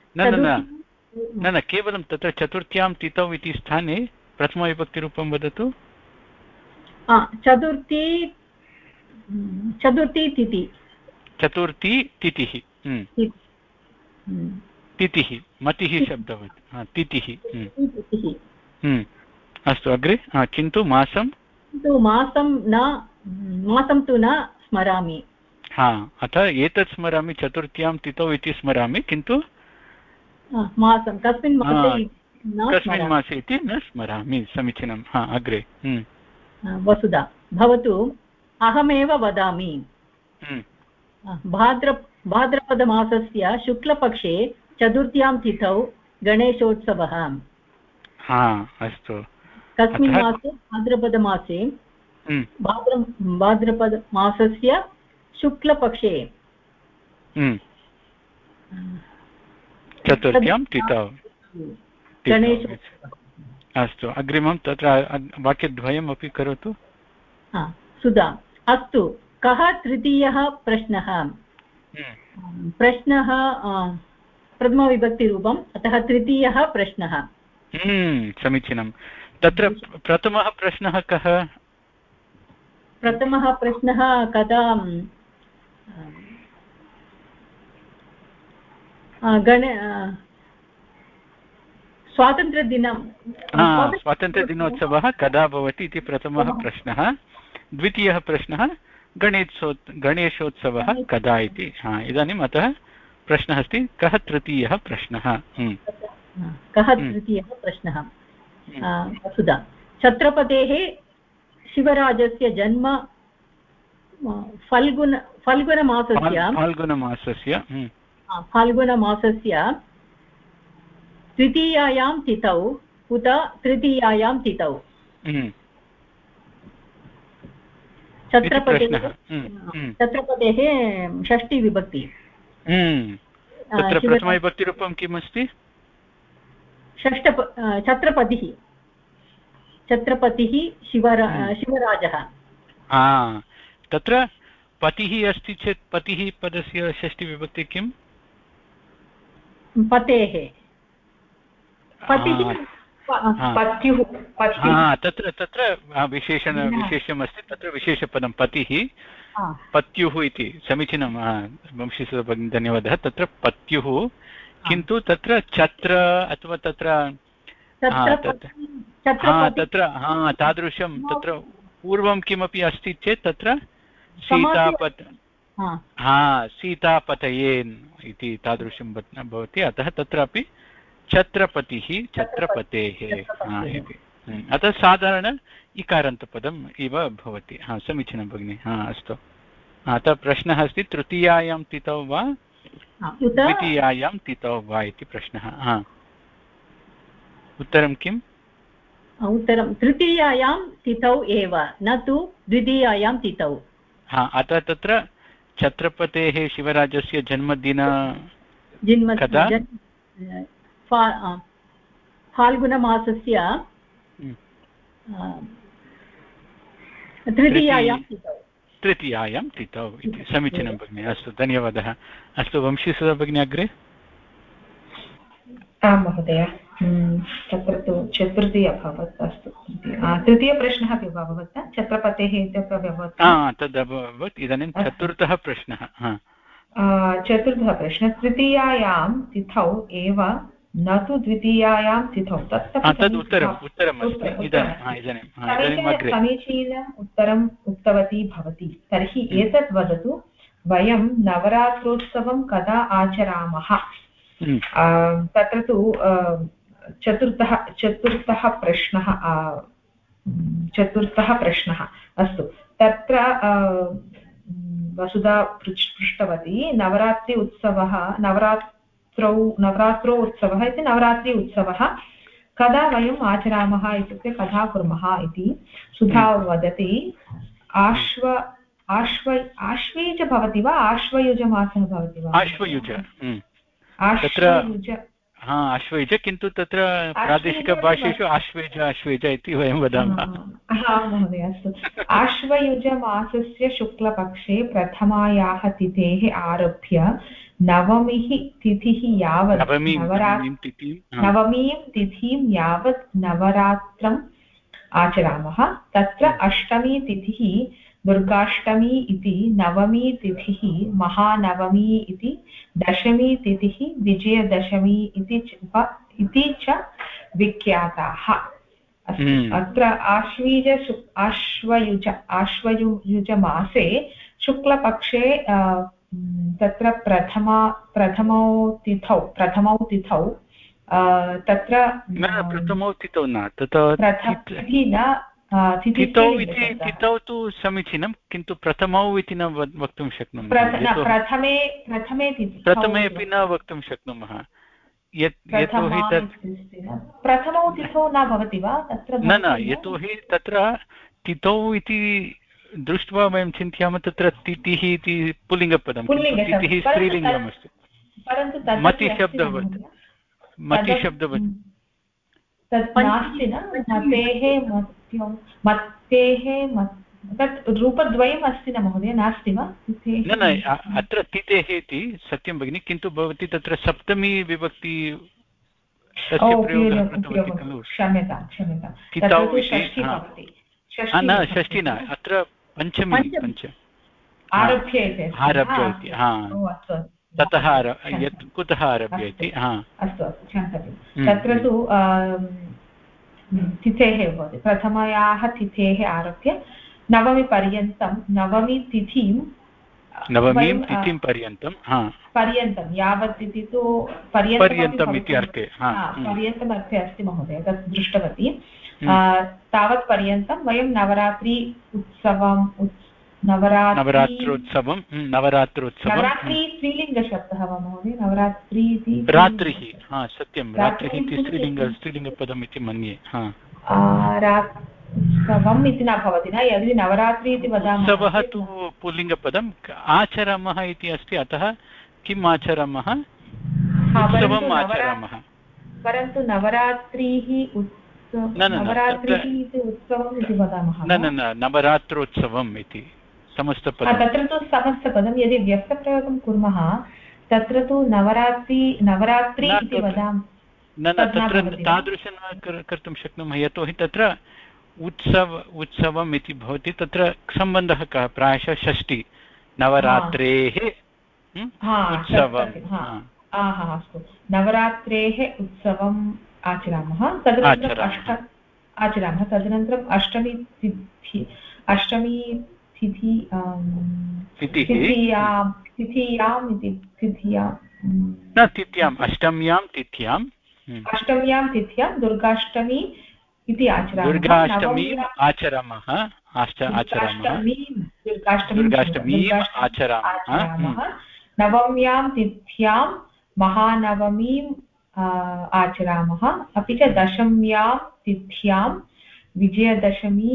न केवलं तत्र चतुर्थ्यां तिथौ इति स्थाने प्रथमाविभक्तिरूपं वदतु। चतुर्थी तिथि। चतुर्थी तिथिः। तिथिः मतिः शब्दवत्। तिथिः। अस्तु, अग्रे। किन्तु मासं तु न स्मरामि। अतः एतत् स्मरामि, चतुर्थ्यां तिथौ इति स्मरामि, किन्तु मासं कस्मिन् मासे इति न स्मरामि। समीचीनं। अग्रे। वसुधा भवतु, अहमेव वदामि। भाद्रपदमासस्य शुक्लपक्षे चतुर्थ्यां तिथौ गणेशोत्सवः। अस्तु, कस्मिन् मासे? भाद्रपदमासे। भाद्रपदमासस्य शुक्लपक्षे चतुर्थ्यां तिथौ गणेशोत्सवः। अस्तु, अग्रिमं तत्र वाक्यद्वयमपि करोतु। सुधा अस्तु, कः तृतीयः प्रश्नः? प्रश्नः प्रथमविभक्तिरूपम्, अतः तृतीयः प्रश्नः। समीचीनं। तत्र प्रथमः प्रश्नः कः? प्रथमः प्रश्नः कदा? स्वातन्त्र्यदिनोत्सवः कदा भवति इति प्रथमः प्रश्नः। द्वितीयः प्रश्नः गणेशोत्सवः कदा इति। इदानीम् अतः प्रश्नः अस्ति, कः तृतीयः प्रश्नः? कः तृतीयः प्रश्नः? सुधा छत्रपतेः शिवराजस्य जन्म फाल्गुनमासस्य तृतीयायां तिथौ उत तृतीयायां तिथौ छत्रपतेः षष्टिविभक्ति तत्र प्रथमविभक्तिरूपं किम् अस्ति छत्रपतिः शिवराजः तत्र पतिः अस्ति चेत् पतिः पदस्य षष्टिविभक्ति किम् पतेः तत्र विशेषमस्ति तत्र विशेषपदं पतिः पत्युः इति समीचीनं वंशीसुभगिनी धन्यवादः तत्र पत्युः किन्तु तत्र छत्र अथवा तत्र तादृशं तत्र पूर्वं किमपि अस्ति चेत् तत्र सीतापतयेन् इति तादृशं भवति अतः तत्रापि छत्रपतिः छत्रपतेः इति अतः साधारण इकारान्तपदम् इव भवति समीचीनं भगिनि अस्तु अतः प्रश्नः अस्ति तृतीयायां तिथौ वा द्वितीयायां तिथौ वा इति प्रश्नः उत्तरं किम् उत्तरं तृतीयायां तिथौ एव न तु द्वितीयायां तिथौ अतः तत्र छत्रपतेः शिवराजस्य जन्मदिन कदा फाल्गुनमासस्य तृतीयायां तिथौ इति समीचीनं भगिनि अस्तु धन्यवादः अस्तु वंशीसुधा भगिनी अग्रे आं महोदय तत्र तु चतुर्थी अभवत् अस्तु तृतीयप्रश्नः अपि अभवत् छत्रपतेः इत्यपि अभवत् तदभवत् इदानीं चतुर्थः प्रश्नः तृतीयायां तिथौ एव न तु द्वितीयायां तिथौ तद् उत्तरमस्ति समीचीनम् उत्तरम् उक्तवती भवती तर्हि एतत् वदतु वयं नवरात्रोत्सवं कदा आचरामः तत्र तु चतुर्थः प्रश्नः अस्तु तत्र वसुधा पृष्टवती नवरात्रि उत्सवः नवरात्रो उत्सवः इति नवरात्रि उत्सवः कदा वयम् आचरामः इत्युक्ते कदा कुर्मः इति सुधा वदति आश्वयुज भवति वा आश्वयुजमासः भवति वा आश्वयुज किन्तु तत्र प्रादेशिकभाषेषु आश्वेज इति वयं वदामः महोदय अस्तु आश्वयुजमासस्य शुक्लपक्षे प्रथमायाः तिथेः आरभ्य नवमीः तिथिः यावत् नवमीं तिथिं यावत् नवरात्रम् आचरामः तत्र अष्टमी तिथिः दुर्गाष्टमी इति नवमी तिथिः महानवमी इति दशमी तिथिः विजयदशमी इति च विख्याताः अत्र आश्वयुजमासे शुक्लपक्षे तत्र प्रथमौ तिथौ तत्र प्रथमौ तिथौ न तिथौ तु समीचीनं किन्तु प्रथमौ इति न वक्तुं शक्नुमः प्रथमे अपि न वक्तुं शक्नुमः यतोहि तत् प्रथमौ तिथौ न भवति वा तत्र न यतोहि तत्र तिथौ इति दृष्ट्वा वयं चिन्तयामः तत्र तिथिः इति पुल्लिङ्गपदं तिथिः स्त्रीलिङ्गमस्ति मतिशब्दवत् तत् नास्ति न मतेः तत् रूपद्वयम् अस्ति न महोदय नास्ति वा न अत्र तिथेः इति सत्यं भगिनि किन्तु भवती तत्र सप्तमी विभक्ति तस्य प्रयोगः कृतवती खलु क्षम्यतां तिथौ न षष्ठी न अत्र पञ्चमी आरभ्य इति ततः कुतः आरभ्य इति अस्तु क्षन्तव्यं तत्र तु तिथेः भवति प्रथमायाः तिथेः आरभ्य नवमीपर्यन्तं नवमी तिथिं नवमीं तिथिं पर्यन्तं पर्यन्तं यावत् इति तु पर्यन्तम् इति अर्थे पर्यन्तम् अर्थे अस्ति महोदय, तत् दृष्टवती। तावत् पर्यन्तं वयं नवरात्रि उत्सवं नवरात्रोत्सवं नवरात्रि स्त्रीलिङ्गशब्दः वा महोदय? नवरात्रि इति रात्रिः, सत्यं, रात्रिः इति स्त्रीलिङ्गपदम् इति मन्ये। उत्सवम् इति न भवति न, यदि नवरात्रि इति वदामः। उत्सवः तु पुल्लिङ्गपदम्, आचरामः इति अस्ति, अतः किम् आचरामः? उत्सवम् आचरामः। परन्तु नवरात्रिः इति उत्सवम् इति वदामः। न, नवरात्रोत्सवम् इति समस्तपदं। तत्र तु समस्तपदं, यदि व्यक्तप्रयोगं कुर्मः तत्र तु नवरात्रि इति वदामः। न, तत्र तादृशं न कर्तुं शक्नुमः, यतोहि तत्र उत्सवम् इति भवति, तत्र सम्बन्धः कः? प्रायशः षष्ठी, नवरात्रेः उत्सवम्। अस्तु, नवरात्रेः उत्सवम् आचरामः, तदनन्तरम् अष्टमी अष्टम्यां तिथ्यां दुर्गाष्टमी इति आचरामः। दुर्गाष्टमीम् आचरामः, दुर्गाष्टमीम् आचरामः। नवम्यां तिथ्यां महानवमीम् आचरामः, अपि च दशम्यां तिथ्यां विजयदशमी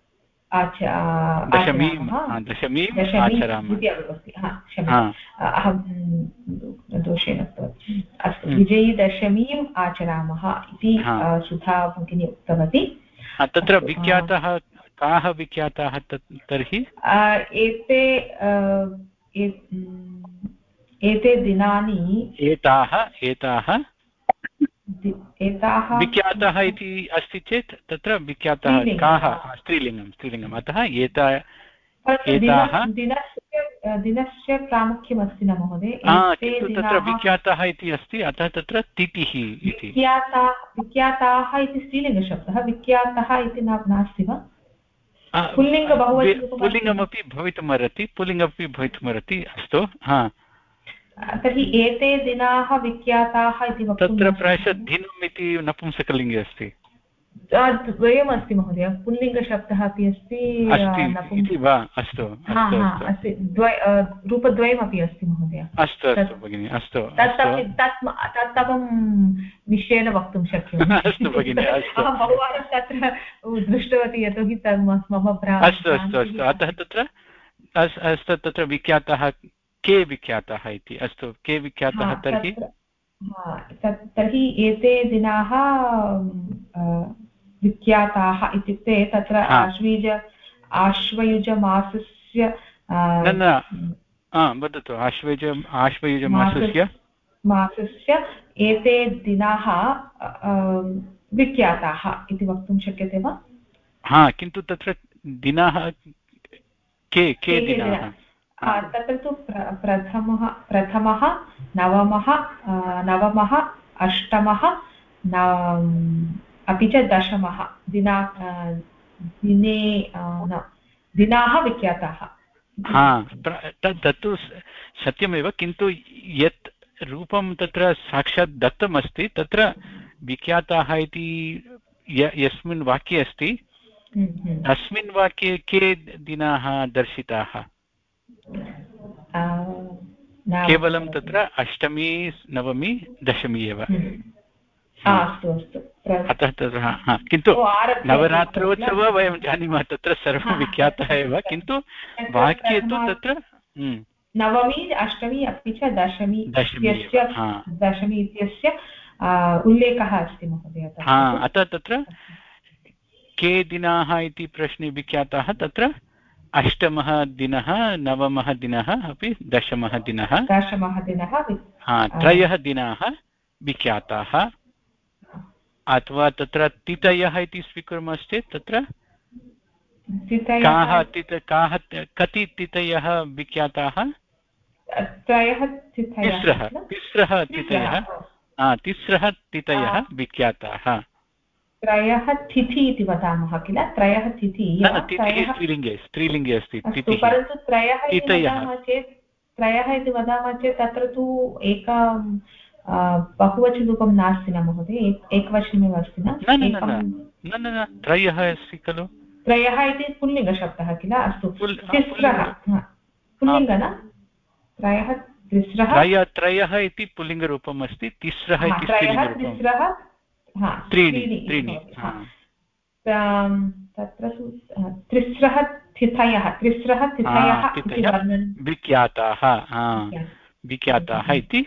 दशमीम् आचरामः। अहं दोषेण उक्तवती। अस्तु, विजयदशमीम् आचरामः इति सुधा भगिनी उक्तवती। तत्र विख्याताः काः विख्याताः तर्हि? एते दिनानि एताः विख्याताः इति अस्ति चेत् तत्र विख्याताः काः? स्त्रीलिङ्गम्, अतः एताः दिनस्य प्रामुख्यमस्ति न महोदय, किन्तु तत्र विख्याताः इति अस्ति, अतः तत्र तिथिः इति। विख्याताः इति स्त्रीलिङ्गशब्दः, विख्यातः इति नास्ति वा? पुल्लिङ्गमपि भवितुमर्हति, अस्तु। तर्हि एते दिनाः विख्याताः इति वक्तुं तत्र प्रायशः दिनम् इति नपुंसकलिङ्गे अस्ति। द्वयमस्ति महोदय, पुल्लिङ्गशब्दः अपि अस्ति इति वा? अस्तु, रूपद्वयमपि अस्ति महोदय। अस्तु भगिनि, अस्तु। तत्तवं निश्चयेन वक्तुं शक्यते। अस्तु भगिनि, अस्तु। अहं बहुवारं तत्र दृष्टवती, यतोहि मम अस्तु। अतः तत्र विख्याताः के विख्याताः इति? अस्तु, के विख्याताः तर्हि? तर्हि एते दिनाः विख्याताः इत्युक्ते तत्र आश्वयुजमासस्य वदतु, आश्वयुजमासस्य एते दिनाः विख्याताः इति वक्तुं शक्यते वा? किन्तु तत्र दिनाः के दिनाः? तत्र तु प्रथमः नवमः अष्टमः अपि च दशमः दिनाः विख्याताः। तत्तु सत्यमेव, किन्तु यत् रूपं तत्र साक्षात् दत्तमस्ति, तत्र विख्याताः इति यस्मिन् वाक्ये अस्ति, अस्मिन् वाक्ये के दिनाः दर्शिताः? केवलं तत्र अष्टमी, नवमी, दशमी एव। अतः तत्र किन्तु नवरात्रोत्सवः वयं जानीमः, तत्र सर्वं विख्यातः एव, किन्तु वाक्ये तु तत्र नवमी, अष्टमी अपि च दशमी इत्यस्य उल्लेखः अस्ति महोदय। अतः तत्र के दिनाः इति प्रश्ने विख्याताः, तत्र अष्टमः दिनः, नवमः दिनः अपि दशमः दिनः, त्रयः दिनाः विख्याताः। अथवा तत्र तिथयः इति स्वीकुर्मश्चेत् तत्र कति तिथयः विख्याताः? तिस्रः तिथयः विख्याताः। त्रयः तिथि इति वदामः किल त्रयः तिथि स्त्रीलिङ्गे अस्ति परन्तु त्रयः इति वदामः चेत् तत्र तु एका बहुवचनरूपं नास्ति न महोदय एकवचनमेव अस्ति न त्रयः अस्ति खलु त्रयः इति पुल्लिङ्गशब्दः किल अस्तु तिस्रः पुल्लिङ्ग न त्रयः तिस्रः त्रयः इति पुल्लिङ्गरूपम् अस्ति तिस्रः इति स्त्रीलिङ्गरूपं त्रीणि तत्र तिस्रः तिथयः विख्याताः इति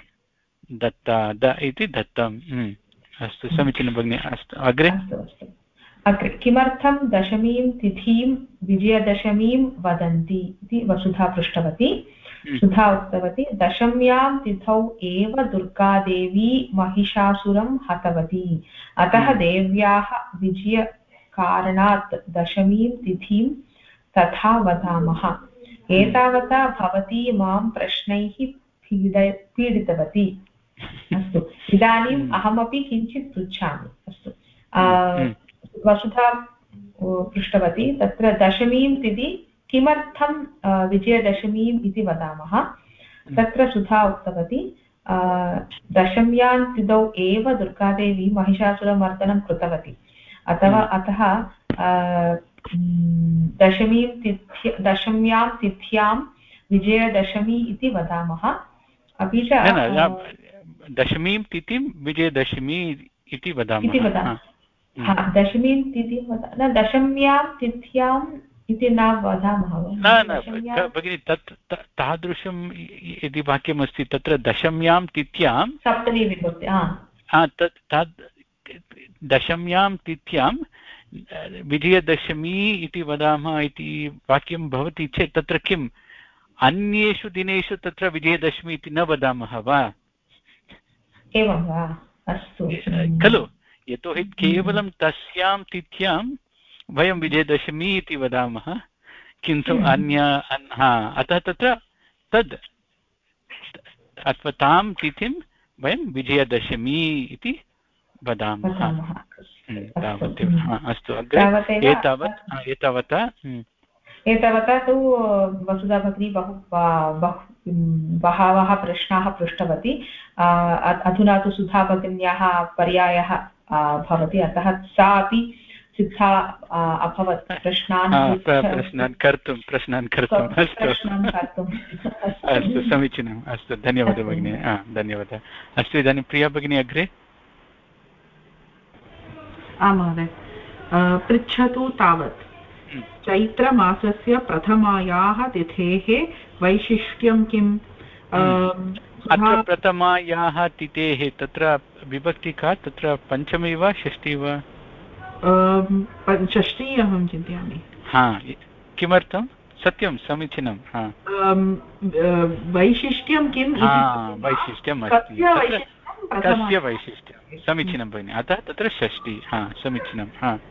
दत्तम् अस्तु समीचीनं भगिनि अस्तु अग्रे किमर्थं दशमीं तिथिं विजयदशमीं वदन्ति इति वसुधा पृष्टवती सुधा उक्तवती दशम्यां तिथौ एव दुर्गादेवी महिषासुरं हतवती अतः देव्याः विजयकारणात् दशमीं तिथिं तथा वदामः एतावता भवती मां प्रश्नैः पीडितवती अस्तु इदानीम् अहमपि किञ्चित् पृच्छामि अस्तु वसुधा पृष्टवती तत्र दशमीं तिथि किमर्थं विजयदशमीम् इति वदामः तत्र सुधा उक्तवती दशम्यां तिथौ एव दुर्गादेवी महिषासुरमर्दनं कृतवती अतः दशम्यां तिथ्यां विजयदशमी इति वदामः अपि च दशमीं तिथिं विजयदशमी इति वदामः दशमीं तिथिं न दशम्यां तिथ्याम् इति न वदामः न भगिनि तत् तादृशं यदि वाक्यमस्ति तत्र दशम्यां तिथ्यां सप्तमी विभक्ति दशम्यां तिथ्यां विजयदशमी इति वदामः इति वाक्यं भवति चेत् तत्र किम् अन्येषु दिनेषु तत्र विजयदशमी इति न वदामः वा एवं वा अस्तु खलु यतोहि केवलं तस्यां तिथ्यां वयं विजयदशमी इति वदामः किन्तु अतः तत्र तद् अथवा तां तिथिं वयं विजयदशमी इति वदामः तावदेव अस्तु अग्रे एतावता तु वसुधा भगिनी बहवः प्रश्नाः पृष्टवती अधुना तु सुधा भगिन्याः पर्यायः भवति अतः सा अपि सिद्धा अभवत् प्रश्नान् कर्तुम् अस्तु समीचीनम् अस्तु धन्यवादः भगिनी धन्यवादः अस्तु इदानीं प्रिया भगिनी अग्रे आम् महोदय पृच्छतु तावत् चैत्रमासस्य प्रथमायाः तिथेः वैशिष्ट्यं किम् अत्र प्रथमायाः तिथेः तत्र विभक्ति का तत्र पञ्चमी वा षष्ठी वा षष्ठी अहं चिन्तयामि किमर्थं सत्यं समीचीनं वैशिष्ट्यं किम् वैशिष्ट्यम् अस्ति कस्य वैशिष्ट्यं समीचीनं भगिनि अतः तत्र षष्ठी समीचीनं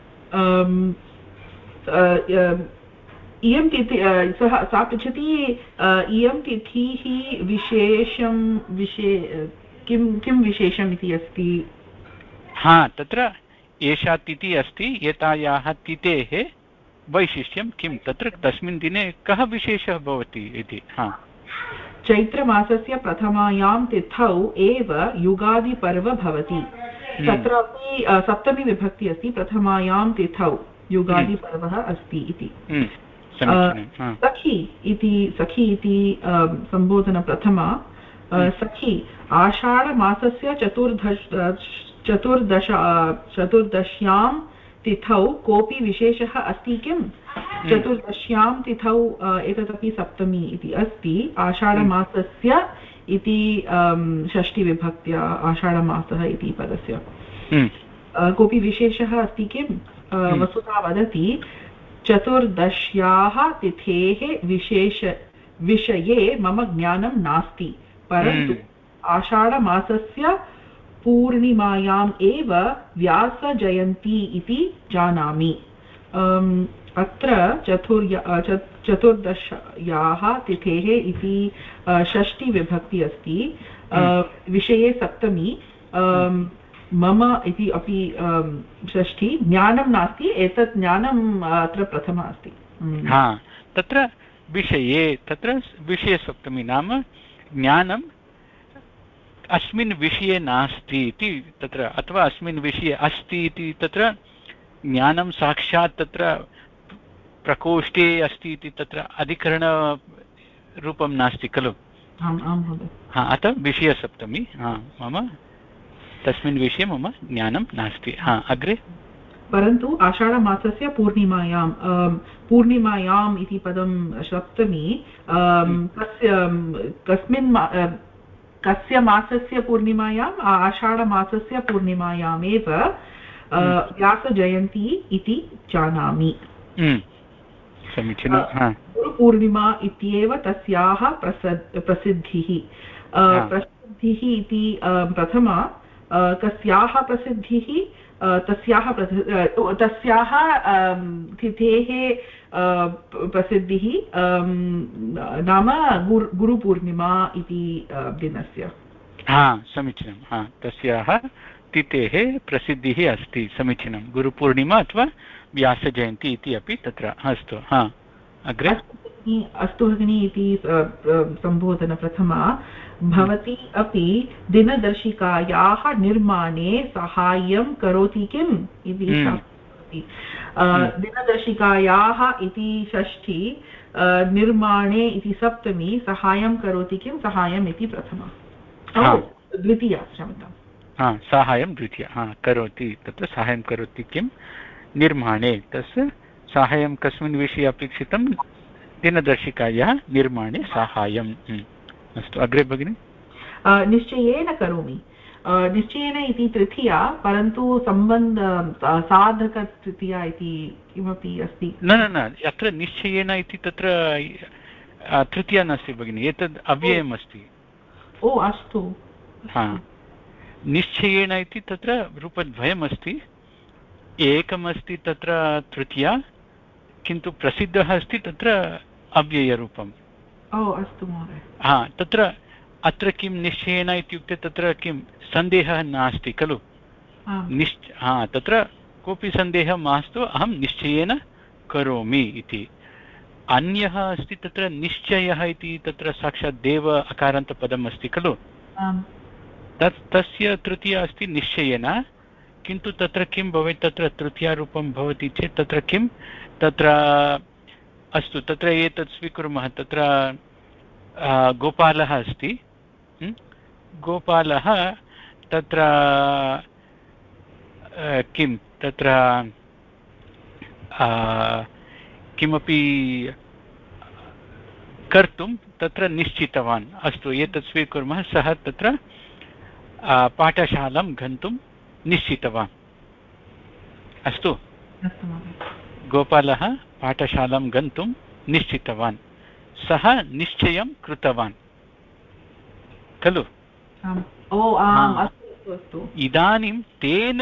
इयं तिथि सा पृच्छति इयं तिथिः विशेषं किं विशेषम् इति अस्ति तत्र एषा तिथिः अस्ति एतायाः तिथेः वैशिष्ट्यं किं तत्र तस्मिन् दिने कः विशेषः भवति इति चैत्रमासस्य प्रथमायां तिथौ एव युगादिपर्व भवति तत्रापि सप्तमी विभक्ति अस्ति प्रथमायां तिथौ युगादिपर्वः अस्ति इति सखी इति सम्बोधन प्रथमा सखी आषाढमासस्य चतुर्दश्यां तिथौ कोऽपि विशेषः अस्ति किम् चतुर्दश्यां तिथौ एतदपि सप्तमी इति अस्ति आषाढमासस्य इति षष्ठीविभक्त्या आषाढमासः इति पदस्य कोऽपि विशेषः अस्ति किम् वसुधा वदति चतुर्दश्याः तिथेः विषये मम ज्ञानं नास्ति परन्तु आषाढमासस्य पूर्णिमायाम् एव व्यासजयन्ती इति जानामि अत्र चतुर्दश्याः तिथेः इति षष्ठी विभक्ति अस्ति विषये सप्तमी मम इति अपि षष्ठी ज्ञानं नास्ति एतत् ज्ञानम् अत्र प्रथमा अस्ति हा तत्र विषये तत्र विषयसप्तमी नाम ज्ञानम् अस्मिन् विषये नास्ति इति तत्र अथवा अस्मिन् विषये अस्ति इति तत्र ज्ञानं साक्षात् तत्र प्रकोष्ठे अस्ति इति तत्र अधिकरणरूपं नास्ति खलु हा अतः विषयसप्तमी मम तस्मिन् विषये मम ज्ञानं नास्ति हा अग्रे परन्तु आषाढमासस्य पूर्णिमायाम् इति पदं सप्तमी कस्य मासस्य पूर्णिमायाम् आषाढमासस्य पूर्णिमायामेव व्यासजयन्ती इति जानामि समीचीनं गुरुपूर्णिमा इत्येव तस्याः प्रसिद्धिः इति प्रथमा कस्याः प्रसिद्धिः तस्याः तिथेः प्रसिद्धिः नाम गुरुपूर्णिमा इति दिनस्य समीचीनं तस्याः तिथेः प्रसिद्धिः अस्ति समीचीनं गुरुपूर्णिमा अथवा व्यासजयन्ती इति अपि तत्र अस्तु अग्रे अस्तु भगिनी इति सम्बोधन प्रथमा भवती अपि दिनदर्शिकायाः निर्माणे साहाय्यं करोति किम् इति दिनदर्शिकायाः इति षष्ठी निर्माणे इति सप्तमी साहाय्यं करोति किं साहाय्यम् इति प्रथमा द्वितीया क्षम्यतां साहाय्यं द्वितीया करोति तत्र साहाय्यं करोति किं निर्माणे तस्य साहाय्यं कस्मिन् विषये अपेक्षितं दिनदर्शिकायाः निर्माणे साहाय्यम् अस्तु अग्रे भगिनि निश्चयेन करोमि निश्चयेन इति तृतीया परन्तु सम्बन्ध साधकतृतीया इति किमपि अस्ति न अत्र निश्चयेन इति तत्र तृतीया नास्ति भगिनि एतद् अव्ययम् अस्ति अस्तु निश्चयेन इति तत्र रूपद्वयम् अस्ति एकमस्ति तत्र तृतीया किन्तु प्रसिद्धः अस्ति तत्र अव्ययरूपम् अस्तु महोदय तत्र अत्र किं निश्चयेन इत्युक्ते तत्र किं सन्देहः नास्ति खलु तत्र कोऽपि सन्देहः मास्तु अहं निश्चयेन करोमि इति अन्यः अस्ति तत्र निश्चयः इति तत्र साक्षात् देव अकारान्तपदम् अस्ति खलु तस्य तृतीया अस्ति निश्चयेन किन्तु तत्र किं भवेत् तत्र तृतीयारूपं भवति चेत् तत्र किं तत्र अस्तु तत्र एतत् स्वीकुर्मः तत्र गोपालः अस्ति गोपालः तत्र किं तत्र किमपि कर्तुं तत्र निश्चितवान् अस्तु एतत् स्वीकुर्मः सः तत्र पाठशालां गन्तुं निश्चितवान् अस्तु गोपालः पाठशालां गन्तुं निश्चितवान् सः निश्चयं कृतवान् खलु इदानीं तेन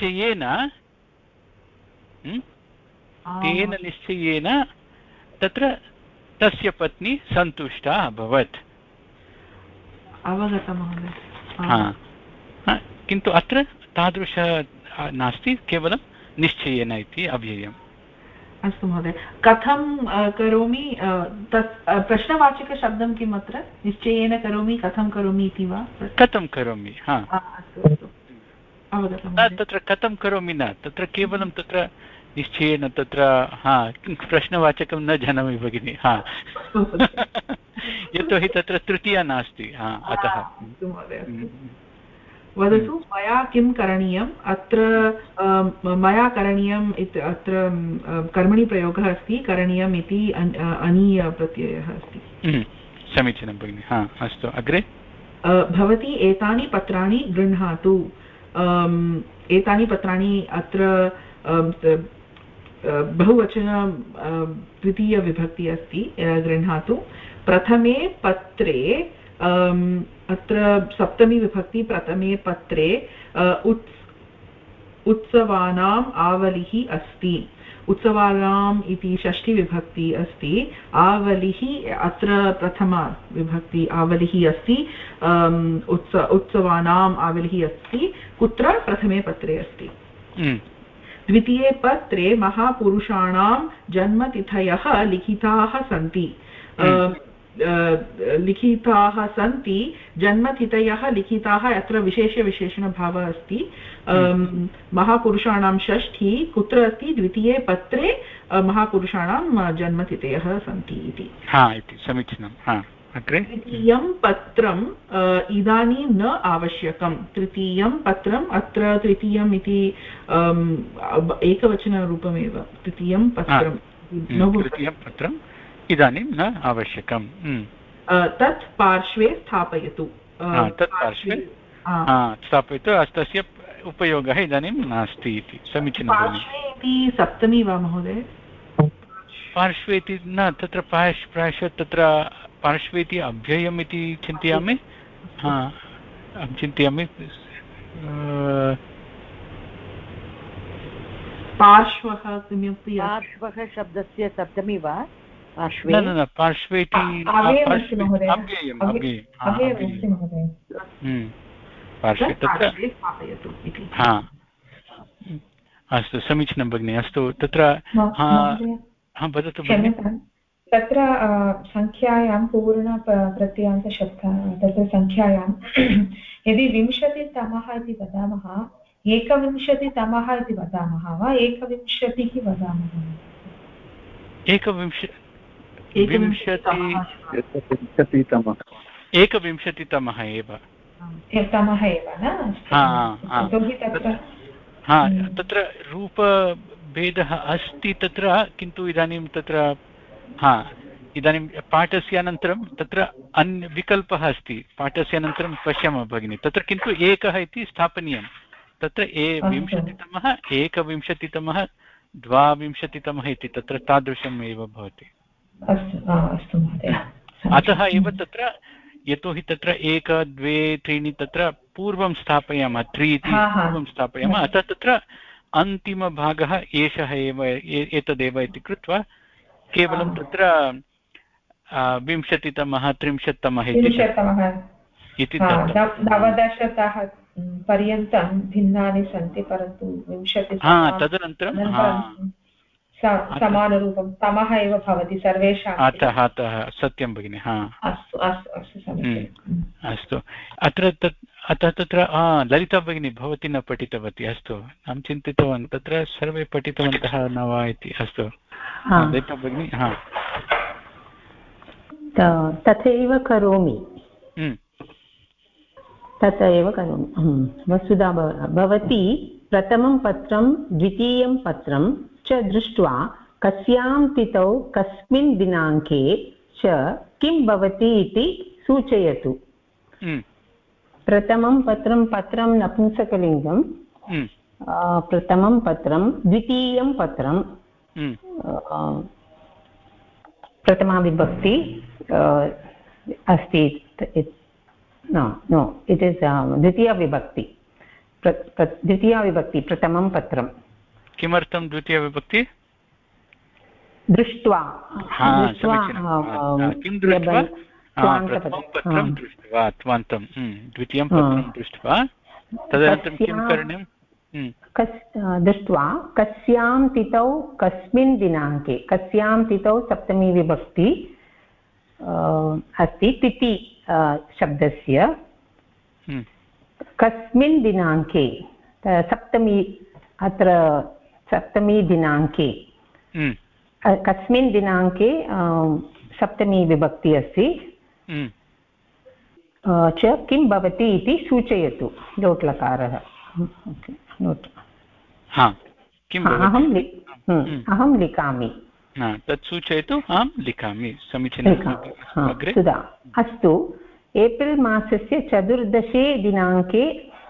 निश्चयेन तत्र तस्य पत्नी सन्तुष्टा अभवत् अवगतं महोदय किन्तु अत्र तादृश नास्ति केवलं निश्चयेन इति अव्ययम् अस्तु महोदय कथं करोमि प्रश्नवाचकशब्दं किम् अत्र निश्चयेन करोमि कथं करोमि इति वा कथं करोमि अस्तु अवगतं तत्र कथं करोमि न तत्र केवलं तत्र निश्चयेन तत्र प्रश्नवाचकं न जानामि भगिनि यतोहि तत्र तृतीया नास्ति अतः वदतु मया किं करणीयम् अत्र मया करणीयम् इति अत्र कर्मणि प्रयोगः अस्ति करणीयम् इति अनीय प्रत्ययः अस्ति समीचीनं भगिनि अस्तु अग्रे भवती एतानि पत्राणि गृह्णातु एतानि पत्राणि अत्र बहुवचन द्वितीयविभक्ति अस्ति गृह्णातु प्रथमे पत्रे अत्र सप्तमी विभक्ति प्रथमे पत्रे उत्सवानाम् आवलिः अस्ति उत्सवानाम् इति षष्ठीविभक्ति अस्ति आवलिः अत्र प्रथमविभक्ति आवलिः अस्ति उत्सवानाम् आवलिः अस्ति कुत्र प्रथमे पत्रे अस्ति द्वितीये पत्रे महापुरुषाणां जन्मतिथयः लिखिताः सन्ति जन्मतिथयः लिखिताः अत्र विशेषविशेषणभावः अस्ति महापुरुषाणां षष्ठी कुत्र अस्ति द्वितीये पत्रे महापुरुषाणां जन्मतिथयः सन्ति इति समीचीनम् अग्रे तृतीयं पत्रम् इदानीं न आवश्यकं तृतीयं पत्रम् अत्र तृतीयम् इति एकवचनरूपमेव तृतीयं पत्रं तृतीयं पत्रम् इदानीं न आवश्यकं तत् पार्श्वे स्थापयतु तत् पार्श्वे स्थापयतु तस्य उपयोगः इदानीं नास्ति इति समीचीनं पार्श्वे इति सप्तमी वा महोदय पार्श्वे इति न तत्र प्रायशः तत्र पार्श्वे इति अव्ययम् इति चिन्तयामि चिन्तयामि पार्श्वः किमपि पार्श्वः शब्दस्य सप्तमी वा पार्श्वे न पार्श्वे इति पार्श्वे तत्र अस्तु समीचीनं भगिनि अस्तु तत्र वदतु भगिनि तत्र संख्यायां पूर्णप्रत्ययान्तशब्दः तत्र संख्यायां यदि 20तमः इति वदामः 21तमः इति वदामः वा 21 वदामः 21तमः एव तत्र रूपभेदः अस्ति तत्र किन्तु इदानीं तत्र इदानीं पाठस्य अनन्तरं तत्र विकल्पः अस्ति पाठस्य अनन्तरं पश्यामः भगिनि तत्र किन्तु एकः इति स्थापनीयं तत्र 20तमः 21तमः 22तमः इति तत्र तादृशम् एव भवति अतः एव तत्र यतोहि तत्र 1 2 3 तत्र पूर्वं स्थापयामः 3 इति पूर्वं स्थापयामः अतः तत्र अन्तिमभागः एषः एव एतदेव इति कृत्वा केवलं तत्र 20तमः 30तमः इति 19तः पर्यन्तं भिन्नानि सन्ति परन्तु 20 तदनन्तरं समानरूपं तमः एव भवति सर्वेषाम् अतः सत्यं भगिनि अस्तु अस्तु अस्तु समीचीनम् अस्तु अतः तत्र ललिता भगिनी भवती न पठितवती अस्तु अहं चिन्तितवान् तत्र सर्वे पठितवन्तः न वा इति अस्तु ललिता भगिनी तथैव करोमि तथैव करोमि वसुधा भवती प्रथमं पत्रं द्वितीयं पत्रं च दृष्ट्वा कस्यां तिथौ कस्मिन् दिनाङ्के च किं भवति इति सूचयतु प्रथमं पत्रं नपुंसकलिङ्गं प्रथमं पत्रं द्वितीयं पत्रं प्रथमा विभक्ति अस्ति नो इट् इस् द्वितीया विभक्ति प्रथमं पत्रं किमर्थं द्वितीया विभक्ति दृष्ट्वा किं दृष्ट्वा प्रथमं पत्रं दृष्ट्वा त्वान्तं द्वितीयं पत्रं दृष्ट्वा तदनन्तरं किं करणीयं दृष्ट्वा कस्यां तिथौ कस्मिन् दिनाङ्के कस्यां तिथौ सप्तमी विभक्ति अस्ति तिथि शब्दस्य कस्मिन् दिनाङ्के सप्तमी अत्र सप्तमी दिनाङ्के कस्मिन् दिनाङ्के सप्तमी विभक्ति अस्ति च किं भवति इति सूचयतु लोट्लकारः अहं लिखामि तत् सूचयतु अहं लिखामि समीचीनं सुधा अस्तु एप्रिल् मासस्य 14 दिनाङ्के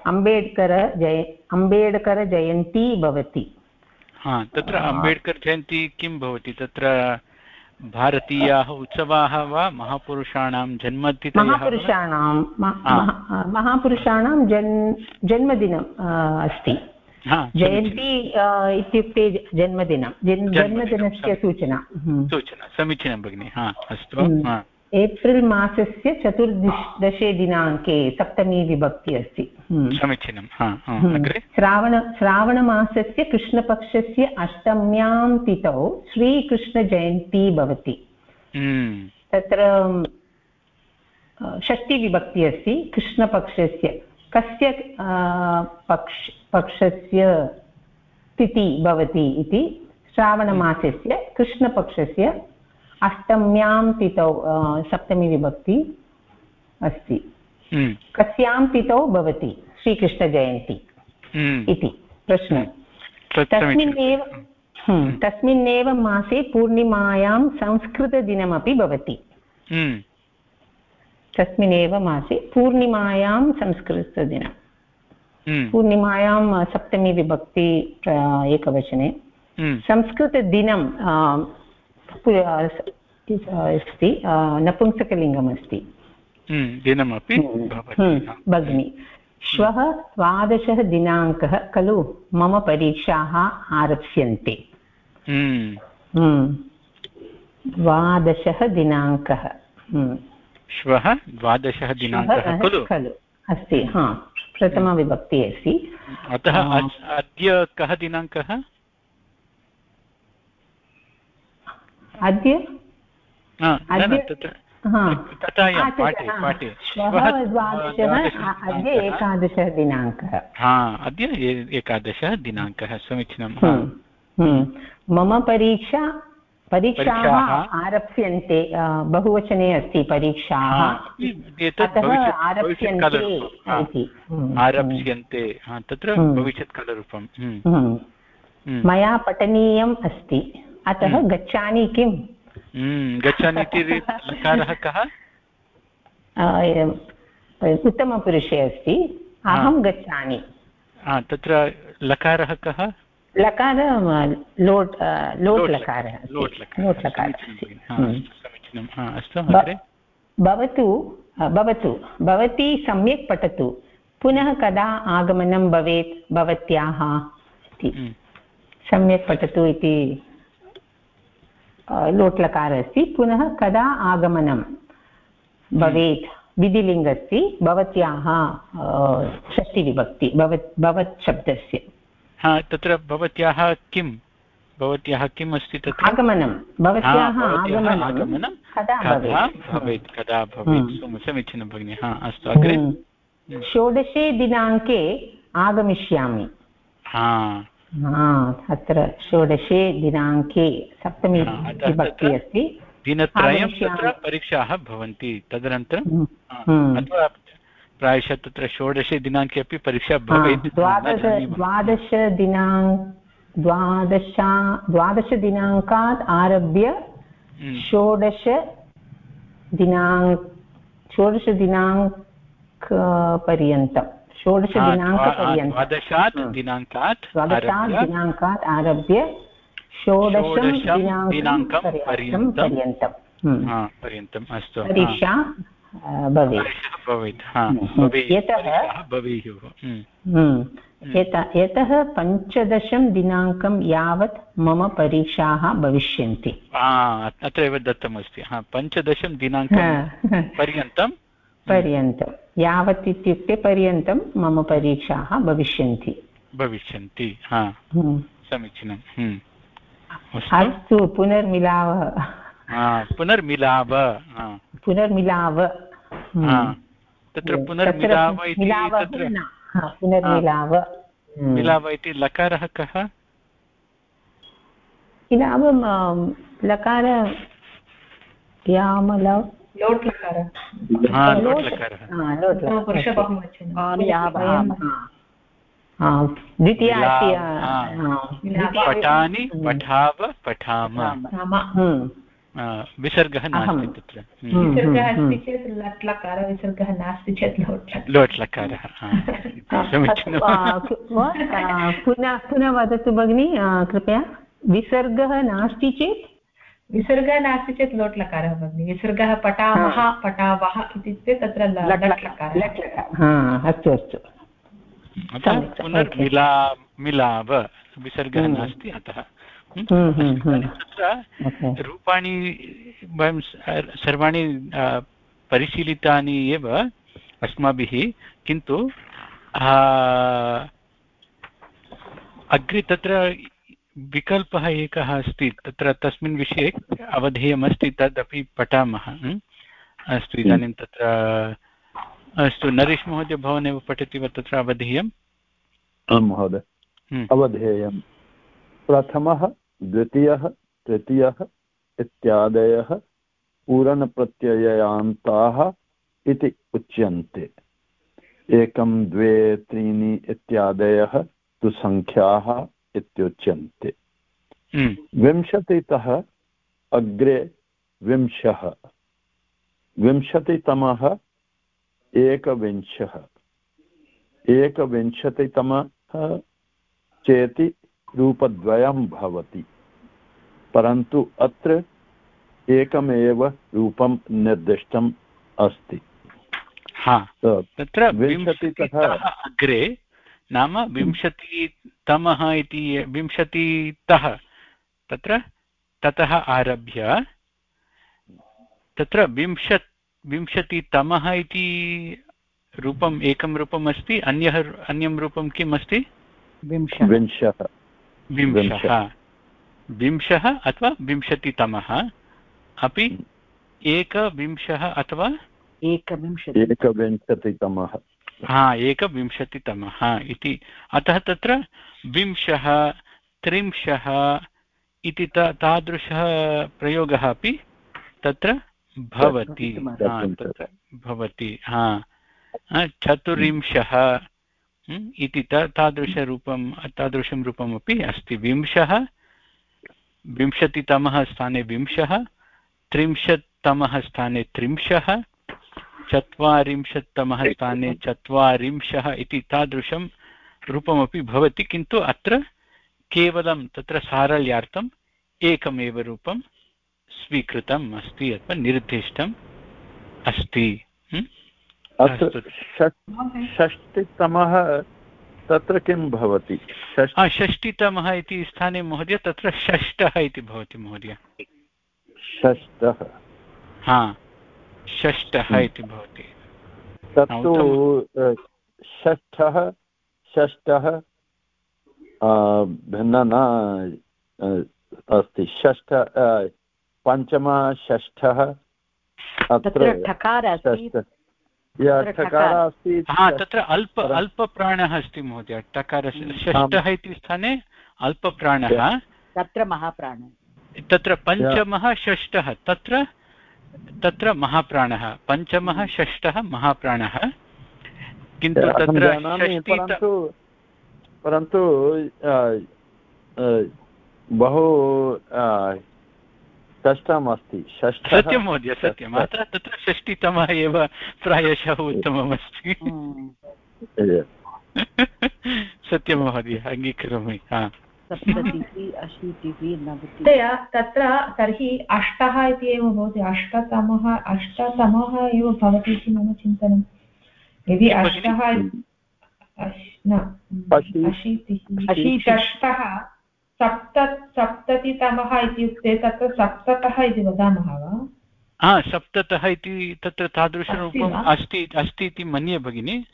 अम्बेड्कर जयन्ती भवति तत्र अम्बेड्कर् जयन्ती किं भवति तत्र भारतीयाः उत्सवाः वा महापुरुषाणां जन्मतिथयः महापुरुषाणां जन्मदिनम् अस्ति जयन्ती इत्युक्ते जन्मदिनं जन्मदिनस्य सूचना समीचीनं भगिनि अस्तु एप्रिल् मासस्य 14 दिनाङ्के सप्तमी विभक्ति अस्ति समीचीनं श्रावणमासस्य कृष्णपक्षस्य अष्टम्यां तिथौ श्रीकृष्णजयन्ती भवति तत्र षष्टिविभक्ति अस्ति कृष्णपक्षस्य कस्य पक्षस्य तिथि भवति इति श्रावणमासस्य कृष्णपक्षस्य अष्टम्यां तिथौ सप्तमी विभक्ति अस्ति कस्यां तिथौ भवति श्रीकृष्णजयन्ती इति प्रश्नः तस्मिन्नेव मासे पूर्णिमायां संस्कृतदिनमपि भवति तस्मिन्नेव मासे पूर्णिमायां संस्कृतदिनं पूर्णिमायां सप्तमी विभक्ति एकवचने संस्कृतदिनं अस्ति नपुंसकलिङ्गमस्ति दिनमपि भगिनि श्वः 12 दिनाङ्कः खलु मम परीक्षाः आरप्स्यन्ते 12 दिनाङ्कः श्वः 12 दिनाङ्कः खलु अस्ति प्रथमविभक्ति अस्ति अतः अद्य कः दिनाङ्कः अद्य अद्य 11 दिनाङ्कः अद्य 11 दिनाङ्कः समीचीनं मम परीक्षाः आरप्स्यन्ते बहुवचने अस्ति परीक्षाः अतः आरप्स्यन्ते तत्र भविष्यत्कालरूपं मया पठनीयम् अस्ति अतः गच्छामि किम् गच्छामि इति लकारः कः उत्तमपुरुषे अस्ति अहं गच्छामि तत्र लकारः कः लकारः लोट् लकारः समीचीनम् अस्तु भवतु भवती सम्यक् पठतु पुनः कदा आगमनं भवेत् भवत्याः इति सम्यक् पठतु इति लोट्लकारः अस्ति पुनः कदा आगमनं भवेत् विधिलिङ्ग अस्ति भवत्याः षष्टिविभक्ति भवत् शब्दस्य तत्र भवत्याः किम् अस्ति तत्र आगमनं भवत्याः आगमनं कदा भवेत् समीचीनं भगिनि अस्तु अग्रे 16 दिनाङ्के आगमिष्यामि अत्र 16 दिनाङ्के सप्तमी विभक्ति अस्ति दिनत्रयं तत्र परीक्षाः भवन्ति तदनन्तरं अथवा प्रायशः तत्र 16 दिनाङ्के अपि परीक्षा भवेत् 12 दिनाङ्कात् आरभ्य 16 दिनाङ्कपर्यन्तं 16 दिनाङ्कात् आरभ्य 16 पर्यन्तम् अस्तु परीक्षा भवेत् यतः 15 दिनाङ्कं यावत् मम परीक्षाः भविष्यन्ति अत्रैव दत्तमस्ति 15 दिनाङ्कं पर्यन्तं यावत् इत्युक्ते पर्यन्तं मम परीक्षाः भविष्यन्ति समीचीनम् अस्तु पुनर्मिलाव तत्र पुनर्मिलाव इति मिलाव इति लकारः कः मिलाव लकार लोट् द्वितीया पठानि पठाव पठाम विसर्गः नास्ति तत्र विसर्गः अस्ति चेत् लट् लकार विसर्गः नास्ति चेत् लोट् लकारः पुनः वदतु भगिनि कृपया विसर्गः नास्ति चेत् लोट् लकारः भगिनि विसर्गः पठामः पठावः इत्युक्ते तत्र लट् लकारः अस्तु मिलाव विसर्गः नास्ति अतः तत्र रूपाणि वयं सर्वाणि परिशीलितानि एव अस्माभिः किन्तु अग्रे तत्र विकल्पः एकः अस्ति तत्र तस्मिन् विषये अवधेयमस्ति तदपि पठामः अस्तु इदानीं तत्र अस्तु नरेश महोदय भवानेव पठति वा तत्र अवधेयम् आं महोदय अवधेयं प्रथमः द्वितीयः तृतीयः इत्यादयः पूरणप्रत्ययान्ताः इति उच्यन्ते एकं द्वे त्रीणि इत्यादयः तु संख्याः इत्युच्यन्ते विंशतितः अग्रे विंशः विंशतितमः एकविंशः एकविंशतितमः चेति रूपद्वयं भवति परन्तु अत्र एकमेव रूपं निर्दिष्टम् अस्ति तत्र विंशतितः अग्रे नाम विंशतितमः इति विंशतितः तत्र ततः आरभ्य तत्र विंशतितमः इति रूपम् एकं रूपम् अस्ति अन्यं रूपं किम् अस्ति विंशः अथवा विंशतितमः अपि एकविंशः अथवा एकविंशतितमः एकविंशतितमः इति अतः तत्र विंशः त्रिंशः इति तादृशः प्रयोगः अपि तत्र भवति तत्र भवति चतुर्विंशः इति तादृशं रूपमपि अस्ति विंशः विंशतितमः स्थाने विंशः त्रिंशत्तमः स्थाने त्रिंशः चत्वारिंशत्तमः स्थाने चत्वारिंशः इति तादृशं रूपमपि भवति किन्तु अत्र केवलं तत्र सारल्यार्थम् एकमेव रूपं स्वीकृतम् अस्ति अथवा निर्दिष्टम् अस्ति षष्टितमः तत्र किं भवति षष्टितमः इति स्थाने महोदय तत्र षष्ठः इति भवति महोदय षष्ठः षष्ठः इति भवति तत्तु षष्ठः भिन्न न अस्ति षष्ठ पञ्चमः षष्ठः अत्र ठकार अस्ति तत्र अल्पप्राणः अस्ति महोदय टकार षष्ठः इति स्थाने अल्पप्राणः तत्र महाप्राणः तत्र पञ्चमः षष्ठः तत्र महाप्राणः पञ्चमः षष्ठः महाप्राणः किन्तु तत्र परन्तु बहु कष्टम् अस्ति सत्यं महोदय सत्यम् अतः तत्र षष्टितमः एव प्रायशः उत्तममस्ति सत्यं महोदय अङ्गीकरोमि तत्र तर्हि अष्टः इति एव भवति अष्टतमः एव भवति इति मम चिन्तनं यदि अष्टः षष्ठः सप्ततितमः इत्युक्ते तत्र सप्ततः इति वदामः वा सप्ततः इति तत्र तादृशरूपम् अस्ति इति मन्ये भगिनि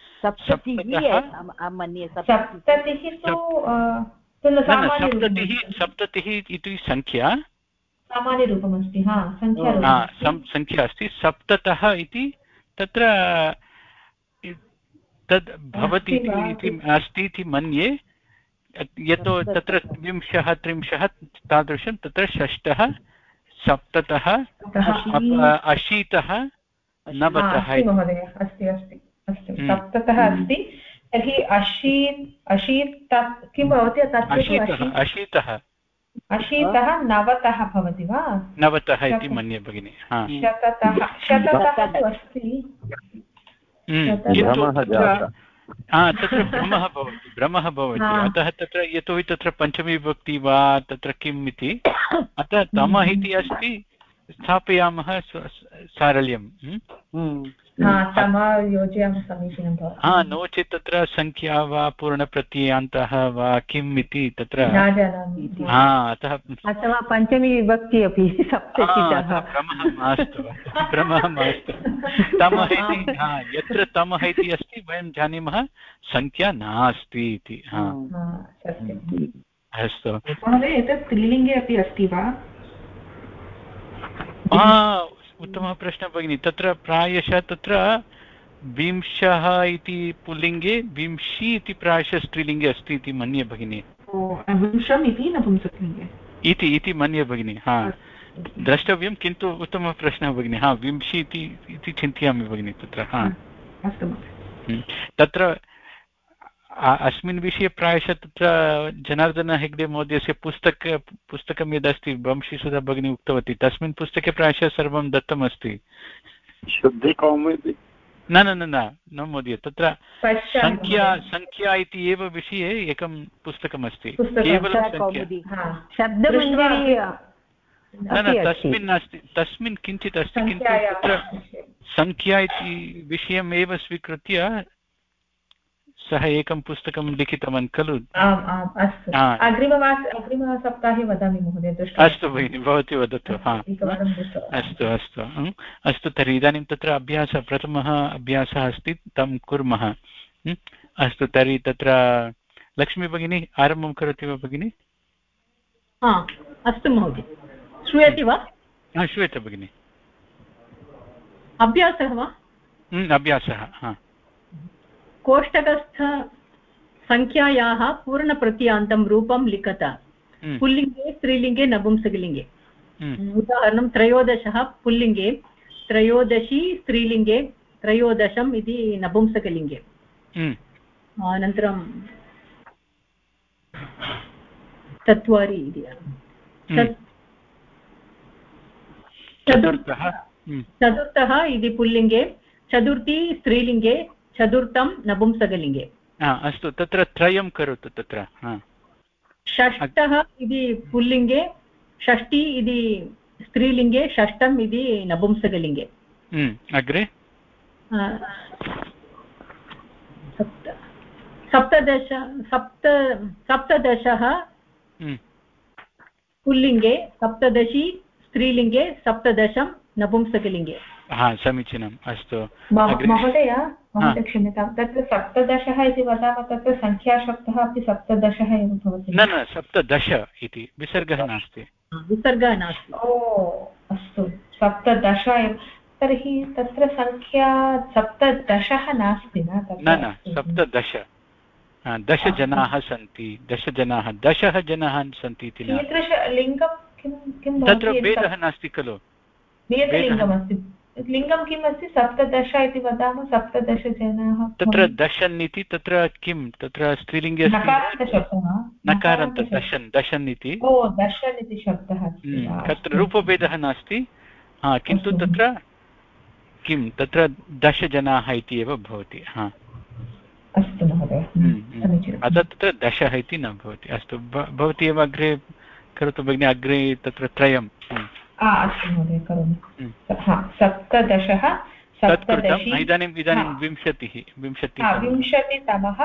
सप्ततिः इति संख्या सामान्यरूपमस्ति संख्या अस्ति सप्ततः इति तत्र तद् भवति इति अस्ति इति मन्ये यतो तत्र विंशः त्रिंशः तादृशं तत्र षष्ठः सप्ततः अशीतः नवतः सप्ततः अस्ति तर्हि अशीत् किं भवति अशीतः नवतः भवति वा नवतः इति मन्ये भगिनि शततः अस्ति तत्र भ्रमः भवति अतः तत्र यतोहि तत्र पञ्चमी विभक्ति वा तत्र किम् इति अतः तमः इति अस्ति स्थापयामः सारल्यं योजयामः समीचीनं भवति। नो चेत् तत्र संख्या वा पूर्णप्रत्ययान्तः वा किम् इति तत्र अतः अथवा पञ्चमी विभक्ति अपि सप्ततितः भ्रमः मास्तु तमः इति यत्र तमः इति अस्ति वयं जानीमः संख्या नास्ति इति। अस्तु महोदय एतत् स्त्रीलिङ्गे अपि अस्ति वा? उत्तमः प्रश्नः भगिनी। तत्र प्रायशः तत्र विंशः इति पुल्लिङ्गे विंशि इति प्रायशः स्त्रीलिङ्गे अस्ति इति मन्ये भगिनी। विंशम् इति नपुंसकलिङ्गे इति मन्ये भगिनी। द्रष्टव्यं, किन्तु उत्तमः प्रश्नः भगिनी। विंशि इति चिन्तयामि भगिनी तत्र। अस्तु तत्र अस्मिन् विषये प्रायशः तत्र जनार्दन हेग्डे महोदयस्य पुस्तकं यदस्ति वंशीसुधा भगिनी उक्तवती, तस्मिन् पुस्तके प्रायशः सर्वं दत्तमस्ति। शुद्धिकौमुदी न महोदय, तत्र संख्या इति एव विषये एकं पुस्तकमस्ति, केवलं तस्मिन् नास्ति, तस्मिन् किञ्चित् अस्ति, किन्तु तत्र संख्या इति विषयमेव स्वीकृत्य सः एकं पुस्तकं लिखितवान् खलु। अग्रिमसप्ताहे वदामि महोदय। अस्तु भगिनि, भवती वदतु। अस्तु तर्हि इदानीं तत्र अभ्यासः, प्रथमः अभ्यासः अस्ति, तं कुर्मः। अस्तु तर्हि तत्र लक्ष्मी भगिनी आरम्भं करोति वा भगिनि? अस्तु महोदय, श्रूयते वा? श्रूयते भगिनि। अभ्यासः वा? अभ्यासः। कोष्टकस्थ संख्यायाः पूर्णप्रत्ययान्तं रूपं लिखत। पुल्लिङ्गे, स्त्रीलिङ्गे, नपुंसकलिङ्गे। उदाहरणं 13 पुल्लिङ्गे, 13 स्त्रीलिङ्गे, 13 इति नपुंसकलिङ्गे। अनन्तरं 4 इति चतुर्थः इति पुल्लिङ्गे, चतुर्थी स्त्रीलिङ्गे, चतुर्थं नपुंसकलिङ्गे। अस्तु, तत्र त्रयं करोतु तत्र। षष्ठः इति पुल्लिङ्गे, षष्ठी इति स्त्रीलिङ्गे, षष्ठम् इति नपुंसकलिङ्गे। अग्रे सप्तदशः पुल्लिङ्गे, सप्तदशी स्त्रीलिङ्गे, सप्तदशं नपुंसकलिङ्गे। समीचीनम्। अस्तु महोदय, क्षम्यतां, तत्र 17 इति वदामः, तत्र संख्याशब्दः अपि 17 एव भवति। न 17 इति विसर्गः नास्ति। विसर्गः नास्ति। अस्तु, 17 एव। तर्हि तत्र संख्या 17 नास्ति न? न 17। 10 जनाः सन्ति, 10 जनाः, 10 जनाः सन्ति इति न। लिङ्गं किं तत्र भेदः नास्ति खलु। नियतलिङ्गमस्ति। लिङ्गं किम् अस्ति? 17 इति वदामः, 17 जनाः। तत्र दशन् इति तत्र किं, तत्र स्त्रीलिङ्गे नकारान्त दशन् इति। दशन् इति शब्दः। तत्र रूपभेदः नास्ति, किन्तु तत्र किं, तत्र 10 जनाः इति एव भवति। अस्तु महोदय, अतः तत्र 10 इति न भवति। अस्तु, भवती एव अग्रे करोतु भगिनि। अग्रे तत्र त्रयम्। अस्तु महोदय, करोमि। 17 इदानीं 20 विंशतितमः,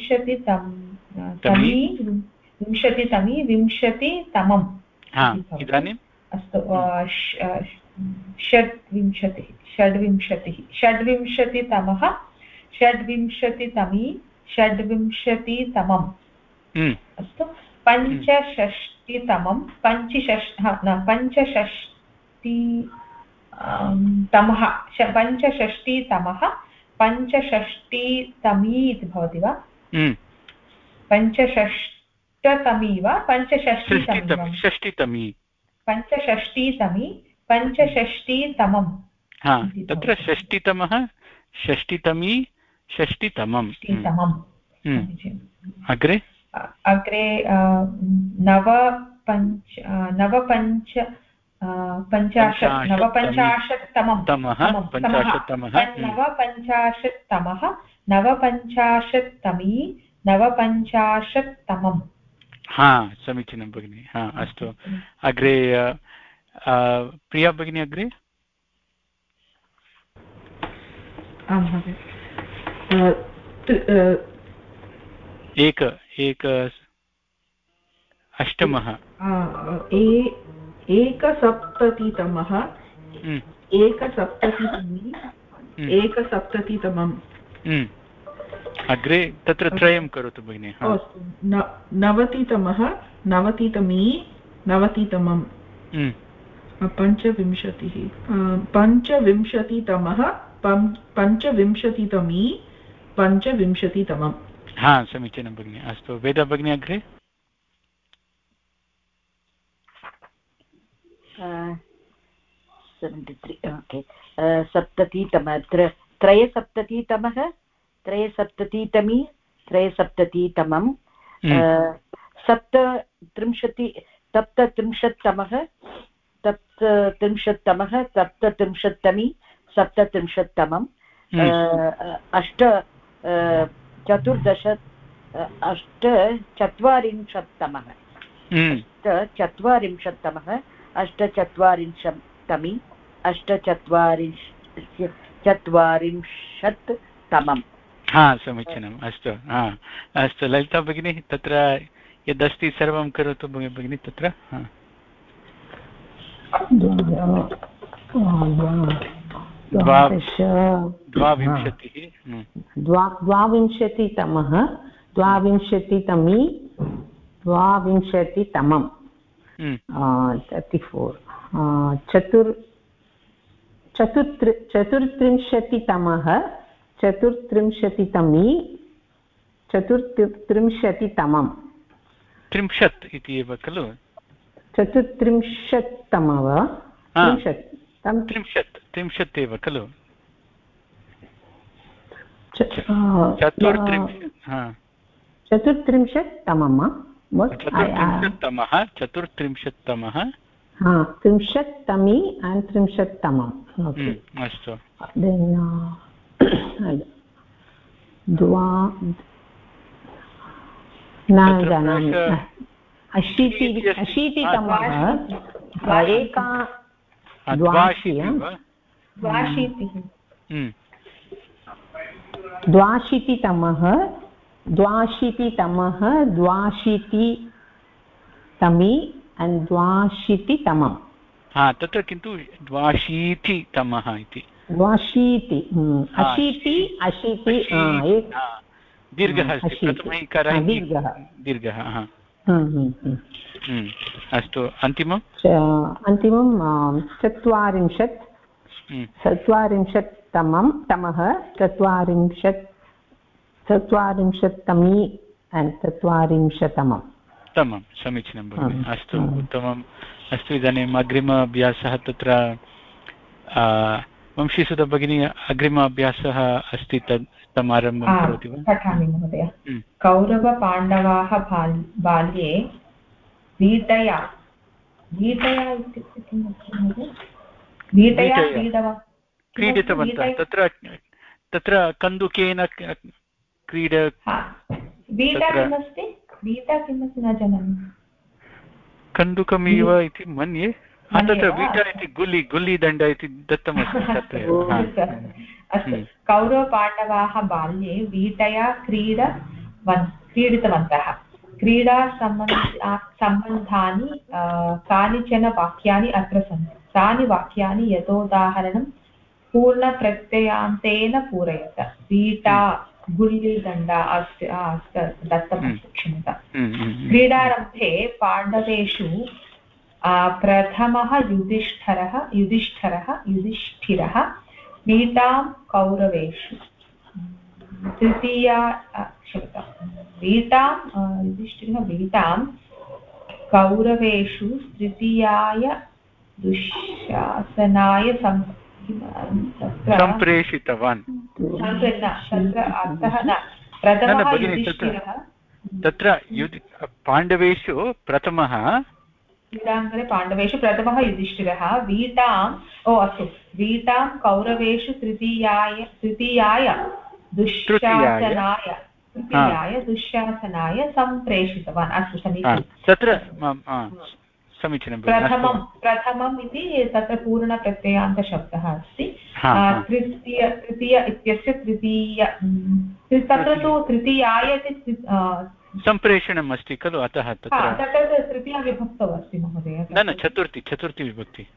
विंशतितमी, विंशतितमम्। इदानीम् अस्तु, षड्विंशतिः, षड्विंशतितमः, षड्विंशतितमी, षड्विंशतितमम्। अस्तु, पञ्चषष्टितमं, पञ्चषष्टितमः, पञ्चषष्टितमी इति भवति वा? पञ्चषष्टतमी वा? षष्टितमी, पञ्चषष्टितमम्। तत्र षष्टितमः, षष्टितमी, षष्टितमम्। अग्रे नवपञ्चाशत्तमः, नवपञ्चाशत्तमी, नवपञ्चाशत्तमम्। समीचीनं भगिनि। अस्तु, अग्रे प्रिया भगिनी, अग्रे आं महोदय अष्टमः एकसप्ततितमः एकसप्ततितमी एकसप्ततितमम् अग्रे तत्र त्रयं करोतु भगिनि अस्तु नवतितमः नवतितमी नवतितमम् पञ्चविंशतिः पञ्चविंशतितमः पञ्चविंशतितमी पञ्चविंशतितमम् हा समीचीनं भगिनि अस्तु वेदा भगिनी अग्रे सप्ततितमः त्रयसप्ततितमः त्रयसप्ततितमी त्रयसप्ततितमं सप्तत्रिंशत्तमः सप्तत्रिंशत्तमः सप्तत्रिंशत्तमी सप्तत्रिंशत्तमम् अष्टचत्वारिंशत्तमः अष्टचत्वारिंशत्तमी अष्टचत्वारिंशत्तमम् हा समीचीनम् अस्तु हा अस्तु ललिता भगिनी तत्र यदस्ति सर्वं करोतु भगिनी तत्र द्वाविंशतितमः द्वाविंशतितमी द्वाविंशतितमं 34 चतुर्त्रिंशतितमः चतुर्त्रिंशतितमी चतुर्त्रिंशतितमं 30 इति एव खलु चतुर्त्रिंशत्तमः 30 एव खलु चतुर्त्रिंशत्तमः त्रिंशत्तमी and त्रिंशत्तमम् अस्तु न जानामि अशीतितमः द्वाशीतितमः द्वाशीतितमी and द्वाशीतितमम् हा तत्र किन्तु द्वाशीतितमः इति अशीति दीर्घः अस्ति प्रथमः इकारः दीर्घः अस्तु अन्तिमं चत्वारिंशत्तमी and चत्वारिंशतमं उत्तमं समीचीनं भगिनि अस्तु उत्तमम् अस्तु इदानीम् अग्रिम अभ्यासः तत्र वंशीसुधा भगिनी अग्रिम अभ्यासः अस्ति तम् आरम्भं करोति वा पठामि महोदय कौरवपाण्डवाः बाल्ये वीटया इत्युक्ते किं वीटया क्रीडितवन्तः तत्र कन्दुकेन वीटा किमस्ति न जानामि कन्दुकमिव इति मन्ये तत्र वीटा इति गुल्लीदण्ड इति दत्तमस्ति तत्र अस्तु कौरवपाण्डवाः बाल्ये वीटया क्रीडितवन्तः क्रीडा सम्बन्धानि कानिचन वाक्यानि अत्र सन्ति तानि वाक्यानि यथोदाहरणं पूर्णप्रत्ययान्तेन पूरयत वीटा गुल्लीदण्डा दत्तमस्ति क्षम्यता क्रीडारम्भे पाण्डवेषु प्रथमः युधिष्ठिरः वीटां कौरवेषु तृतीया वीटां कौरवेषु तृतीयाय दुःशासनाय सम्प्रेषितवान् तत्र पाण्डवेषु प्रथमः क्रीडाङ्गणे पाण्डवेषु प्रथमः युधिष्ठिरः वीटां कौरवेषु तृतीयाय दुःशासनाय सम्प्रेषितवान् अस्तु समीचीनं तत्र समीचीनं प्रथमम् इति तत्र पूर्णप्रत्ययान्तशब्दः अस्ति तृतीय इत्यस्य तृतीय तत्र तु तृतीयाय इति सम्प्रेषणम् अस्ति खलु अतः तत्र तृतीया विभक्तौ अस्ति महोदय न चतुर्थी विभक्ति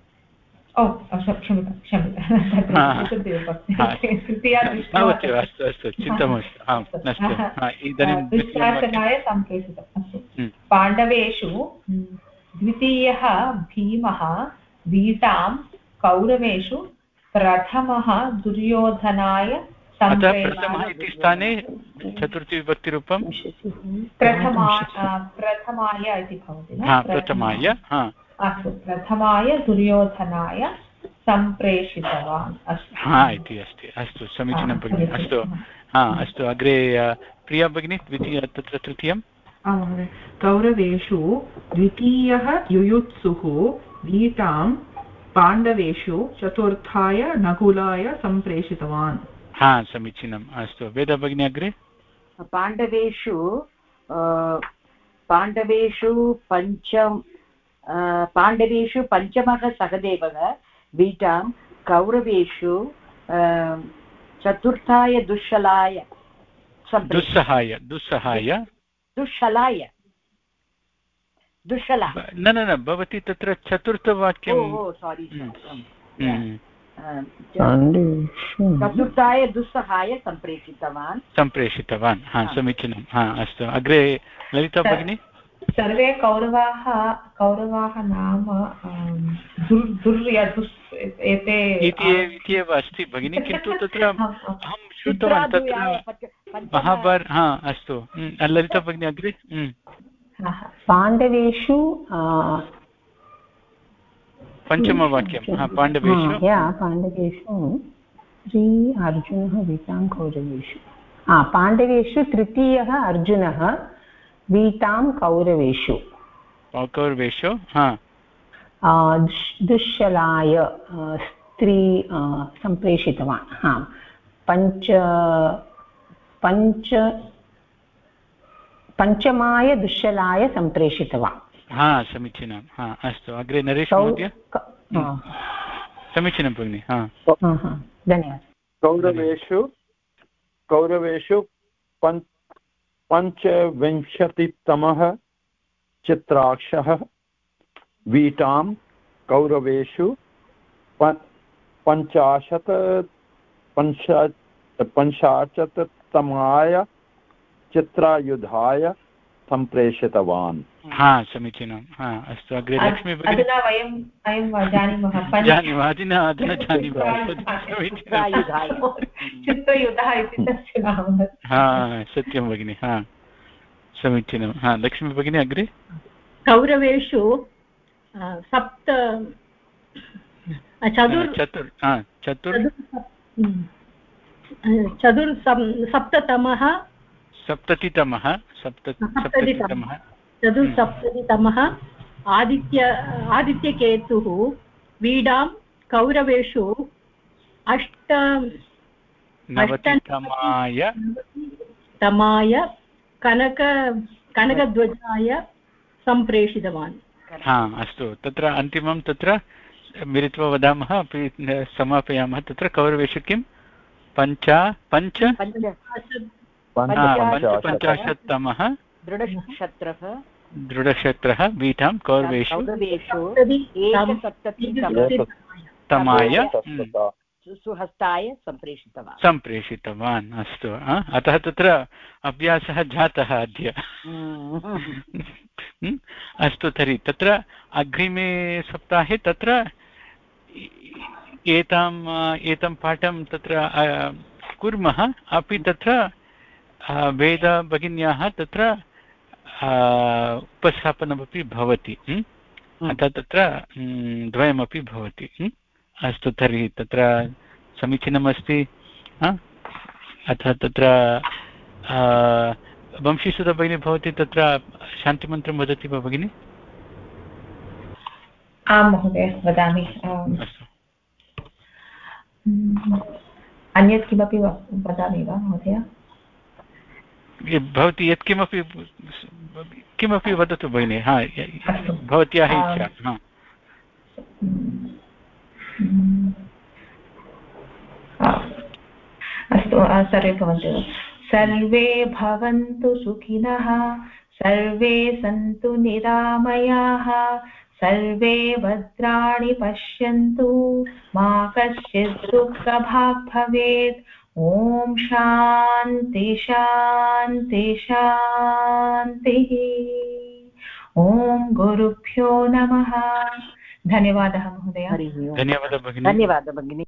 अस्तु चिन्ता मास्तु दुष्टासनाय सम्प्रेषितम् अस्तु पाण्डवेषु द्वितीयः भीमः वीटां कौरवेषु प्रथमः दुर्योधनाय प्रथमः इति स्थाने चतुर्थीविभक्तिरूपं प्रथमाय इति भवति प्रथमाय अस्तु प्रथमाय दुर्योधनाय सम्प्रेषितवान् इति अस्ति अस्तु समीचीनं भगिनि अस्तु अस्तु अग्रे प्रिया भगिनी द्वितीय तत्र तृतीयं कौरवेषु द्वितीयः युयुत्सुः वीटां पाण्डवेषु चतुर्थाय नकुलाय सम्प्रेषितवान् समीचीनम् अस्तु वेदा भगिनी अग्रे पाण्डवेषु पञ्चमः सहदेवः वीटां कौरवेषु चतुर्थाय दुःशलाय न भवती तत्र चतुर्थवाक्यं चतुर्थाय दुस्सहाय सम्प्रेषितवान् समीचीनम् अस्तु अग्रे ललिता भगिनी सर्वे कौरवाः नाम इत्येव अस्ति भगिनि किन्तु तत्र अहं श्रुतवान् तत्र महाभारत अस्तु ललिता भगिनी अग्रे पाण्डवेषु पञ्चमवाक्यं पाण्डवेषु श्री अर्जुनः वीटां कौरवेषु पाण्डवेषु तृतीयः अर्जुनः वीटां कौरवेषु दुश्शलाय स्त्री सम्प्रेषितवान् पञ्चमाय दुश्शलाय सम्प्रेषितवान् समीचीनम् अस्तु अग्रे नरेश महोदय समीचीनं भगिनि धन्यवादः कौरवेषु पञ्चविंशतितमः चित्राक्षः वीटां कौरवेषु पञ्चाशत्तमाय चित्रायुधाय सम्प्रेषितवान् समीचीनम् अस्तु अग्रे लक्ष्मी भगिनी अधुना वयं जानीमः अधुना जानीमः चित्रयुधः इति तस्य नाम सत्यं भगिनि समीचीनं लक्ष्मी भगिनी अग्रे कौरवेषु चतुस्सप्ततितमः आदित्यकेतुः वीडां कौरवेषु तमाय कनकध्वजाय सम्प्रेषितवान् अस्तु तत्र अन्तिमं तत्र मिलित्वा वदामः अपि समापयामः तत्र कौरवेषु किं पञ्चपञ्चाशत्तमः दृढक्षत्रः वीटां कौरवेषु तमाय सुहस्ताय सम्प्रेषितवान् अस्तु अतः तत्र अभ्यासः जातः अद्य अस्तु तर्हि तत्र अग्रिमे सप्ताहे तत्र एतं पाठं तत्र कुर्मः अपि तत्र वेदभगिन्याः तत्र उपस्थापनमपि भवति अतः तत्र द्वयमपि भवति अस्तु तर्हि तत्र समीचीनमस्ति अतः तत्र वंशीसुधा भगिनी भवती तत्र शान्तिमन्त्रं वदति वा भगिनि आं महोदय वदामि अन्यत् किमपि वदामि वा महोदय भवती यत्किमपि किमपि वदतु भगिनि। हा, भवत्याः इच्छा। हा, अस्तु, सर्वे भवन्तु। सर्वे भवन्तु सुखिनः, सर्वे सन्तु निरामयाः, सर्वे भद्राणि पश्यन्तु, मा कश्चित् दुःखभाग् भवेत्। ॐ शान्ति शान्ति शान्तिः। ॐ गुरुभ्यो नमः। धन्यवादः महोदय। हरिः ओम्। धन्यवादः भगिनि। धन्यवादः भगिनि।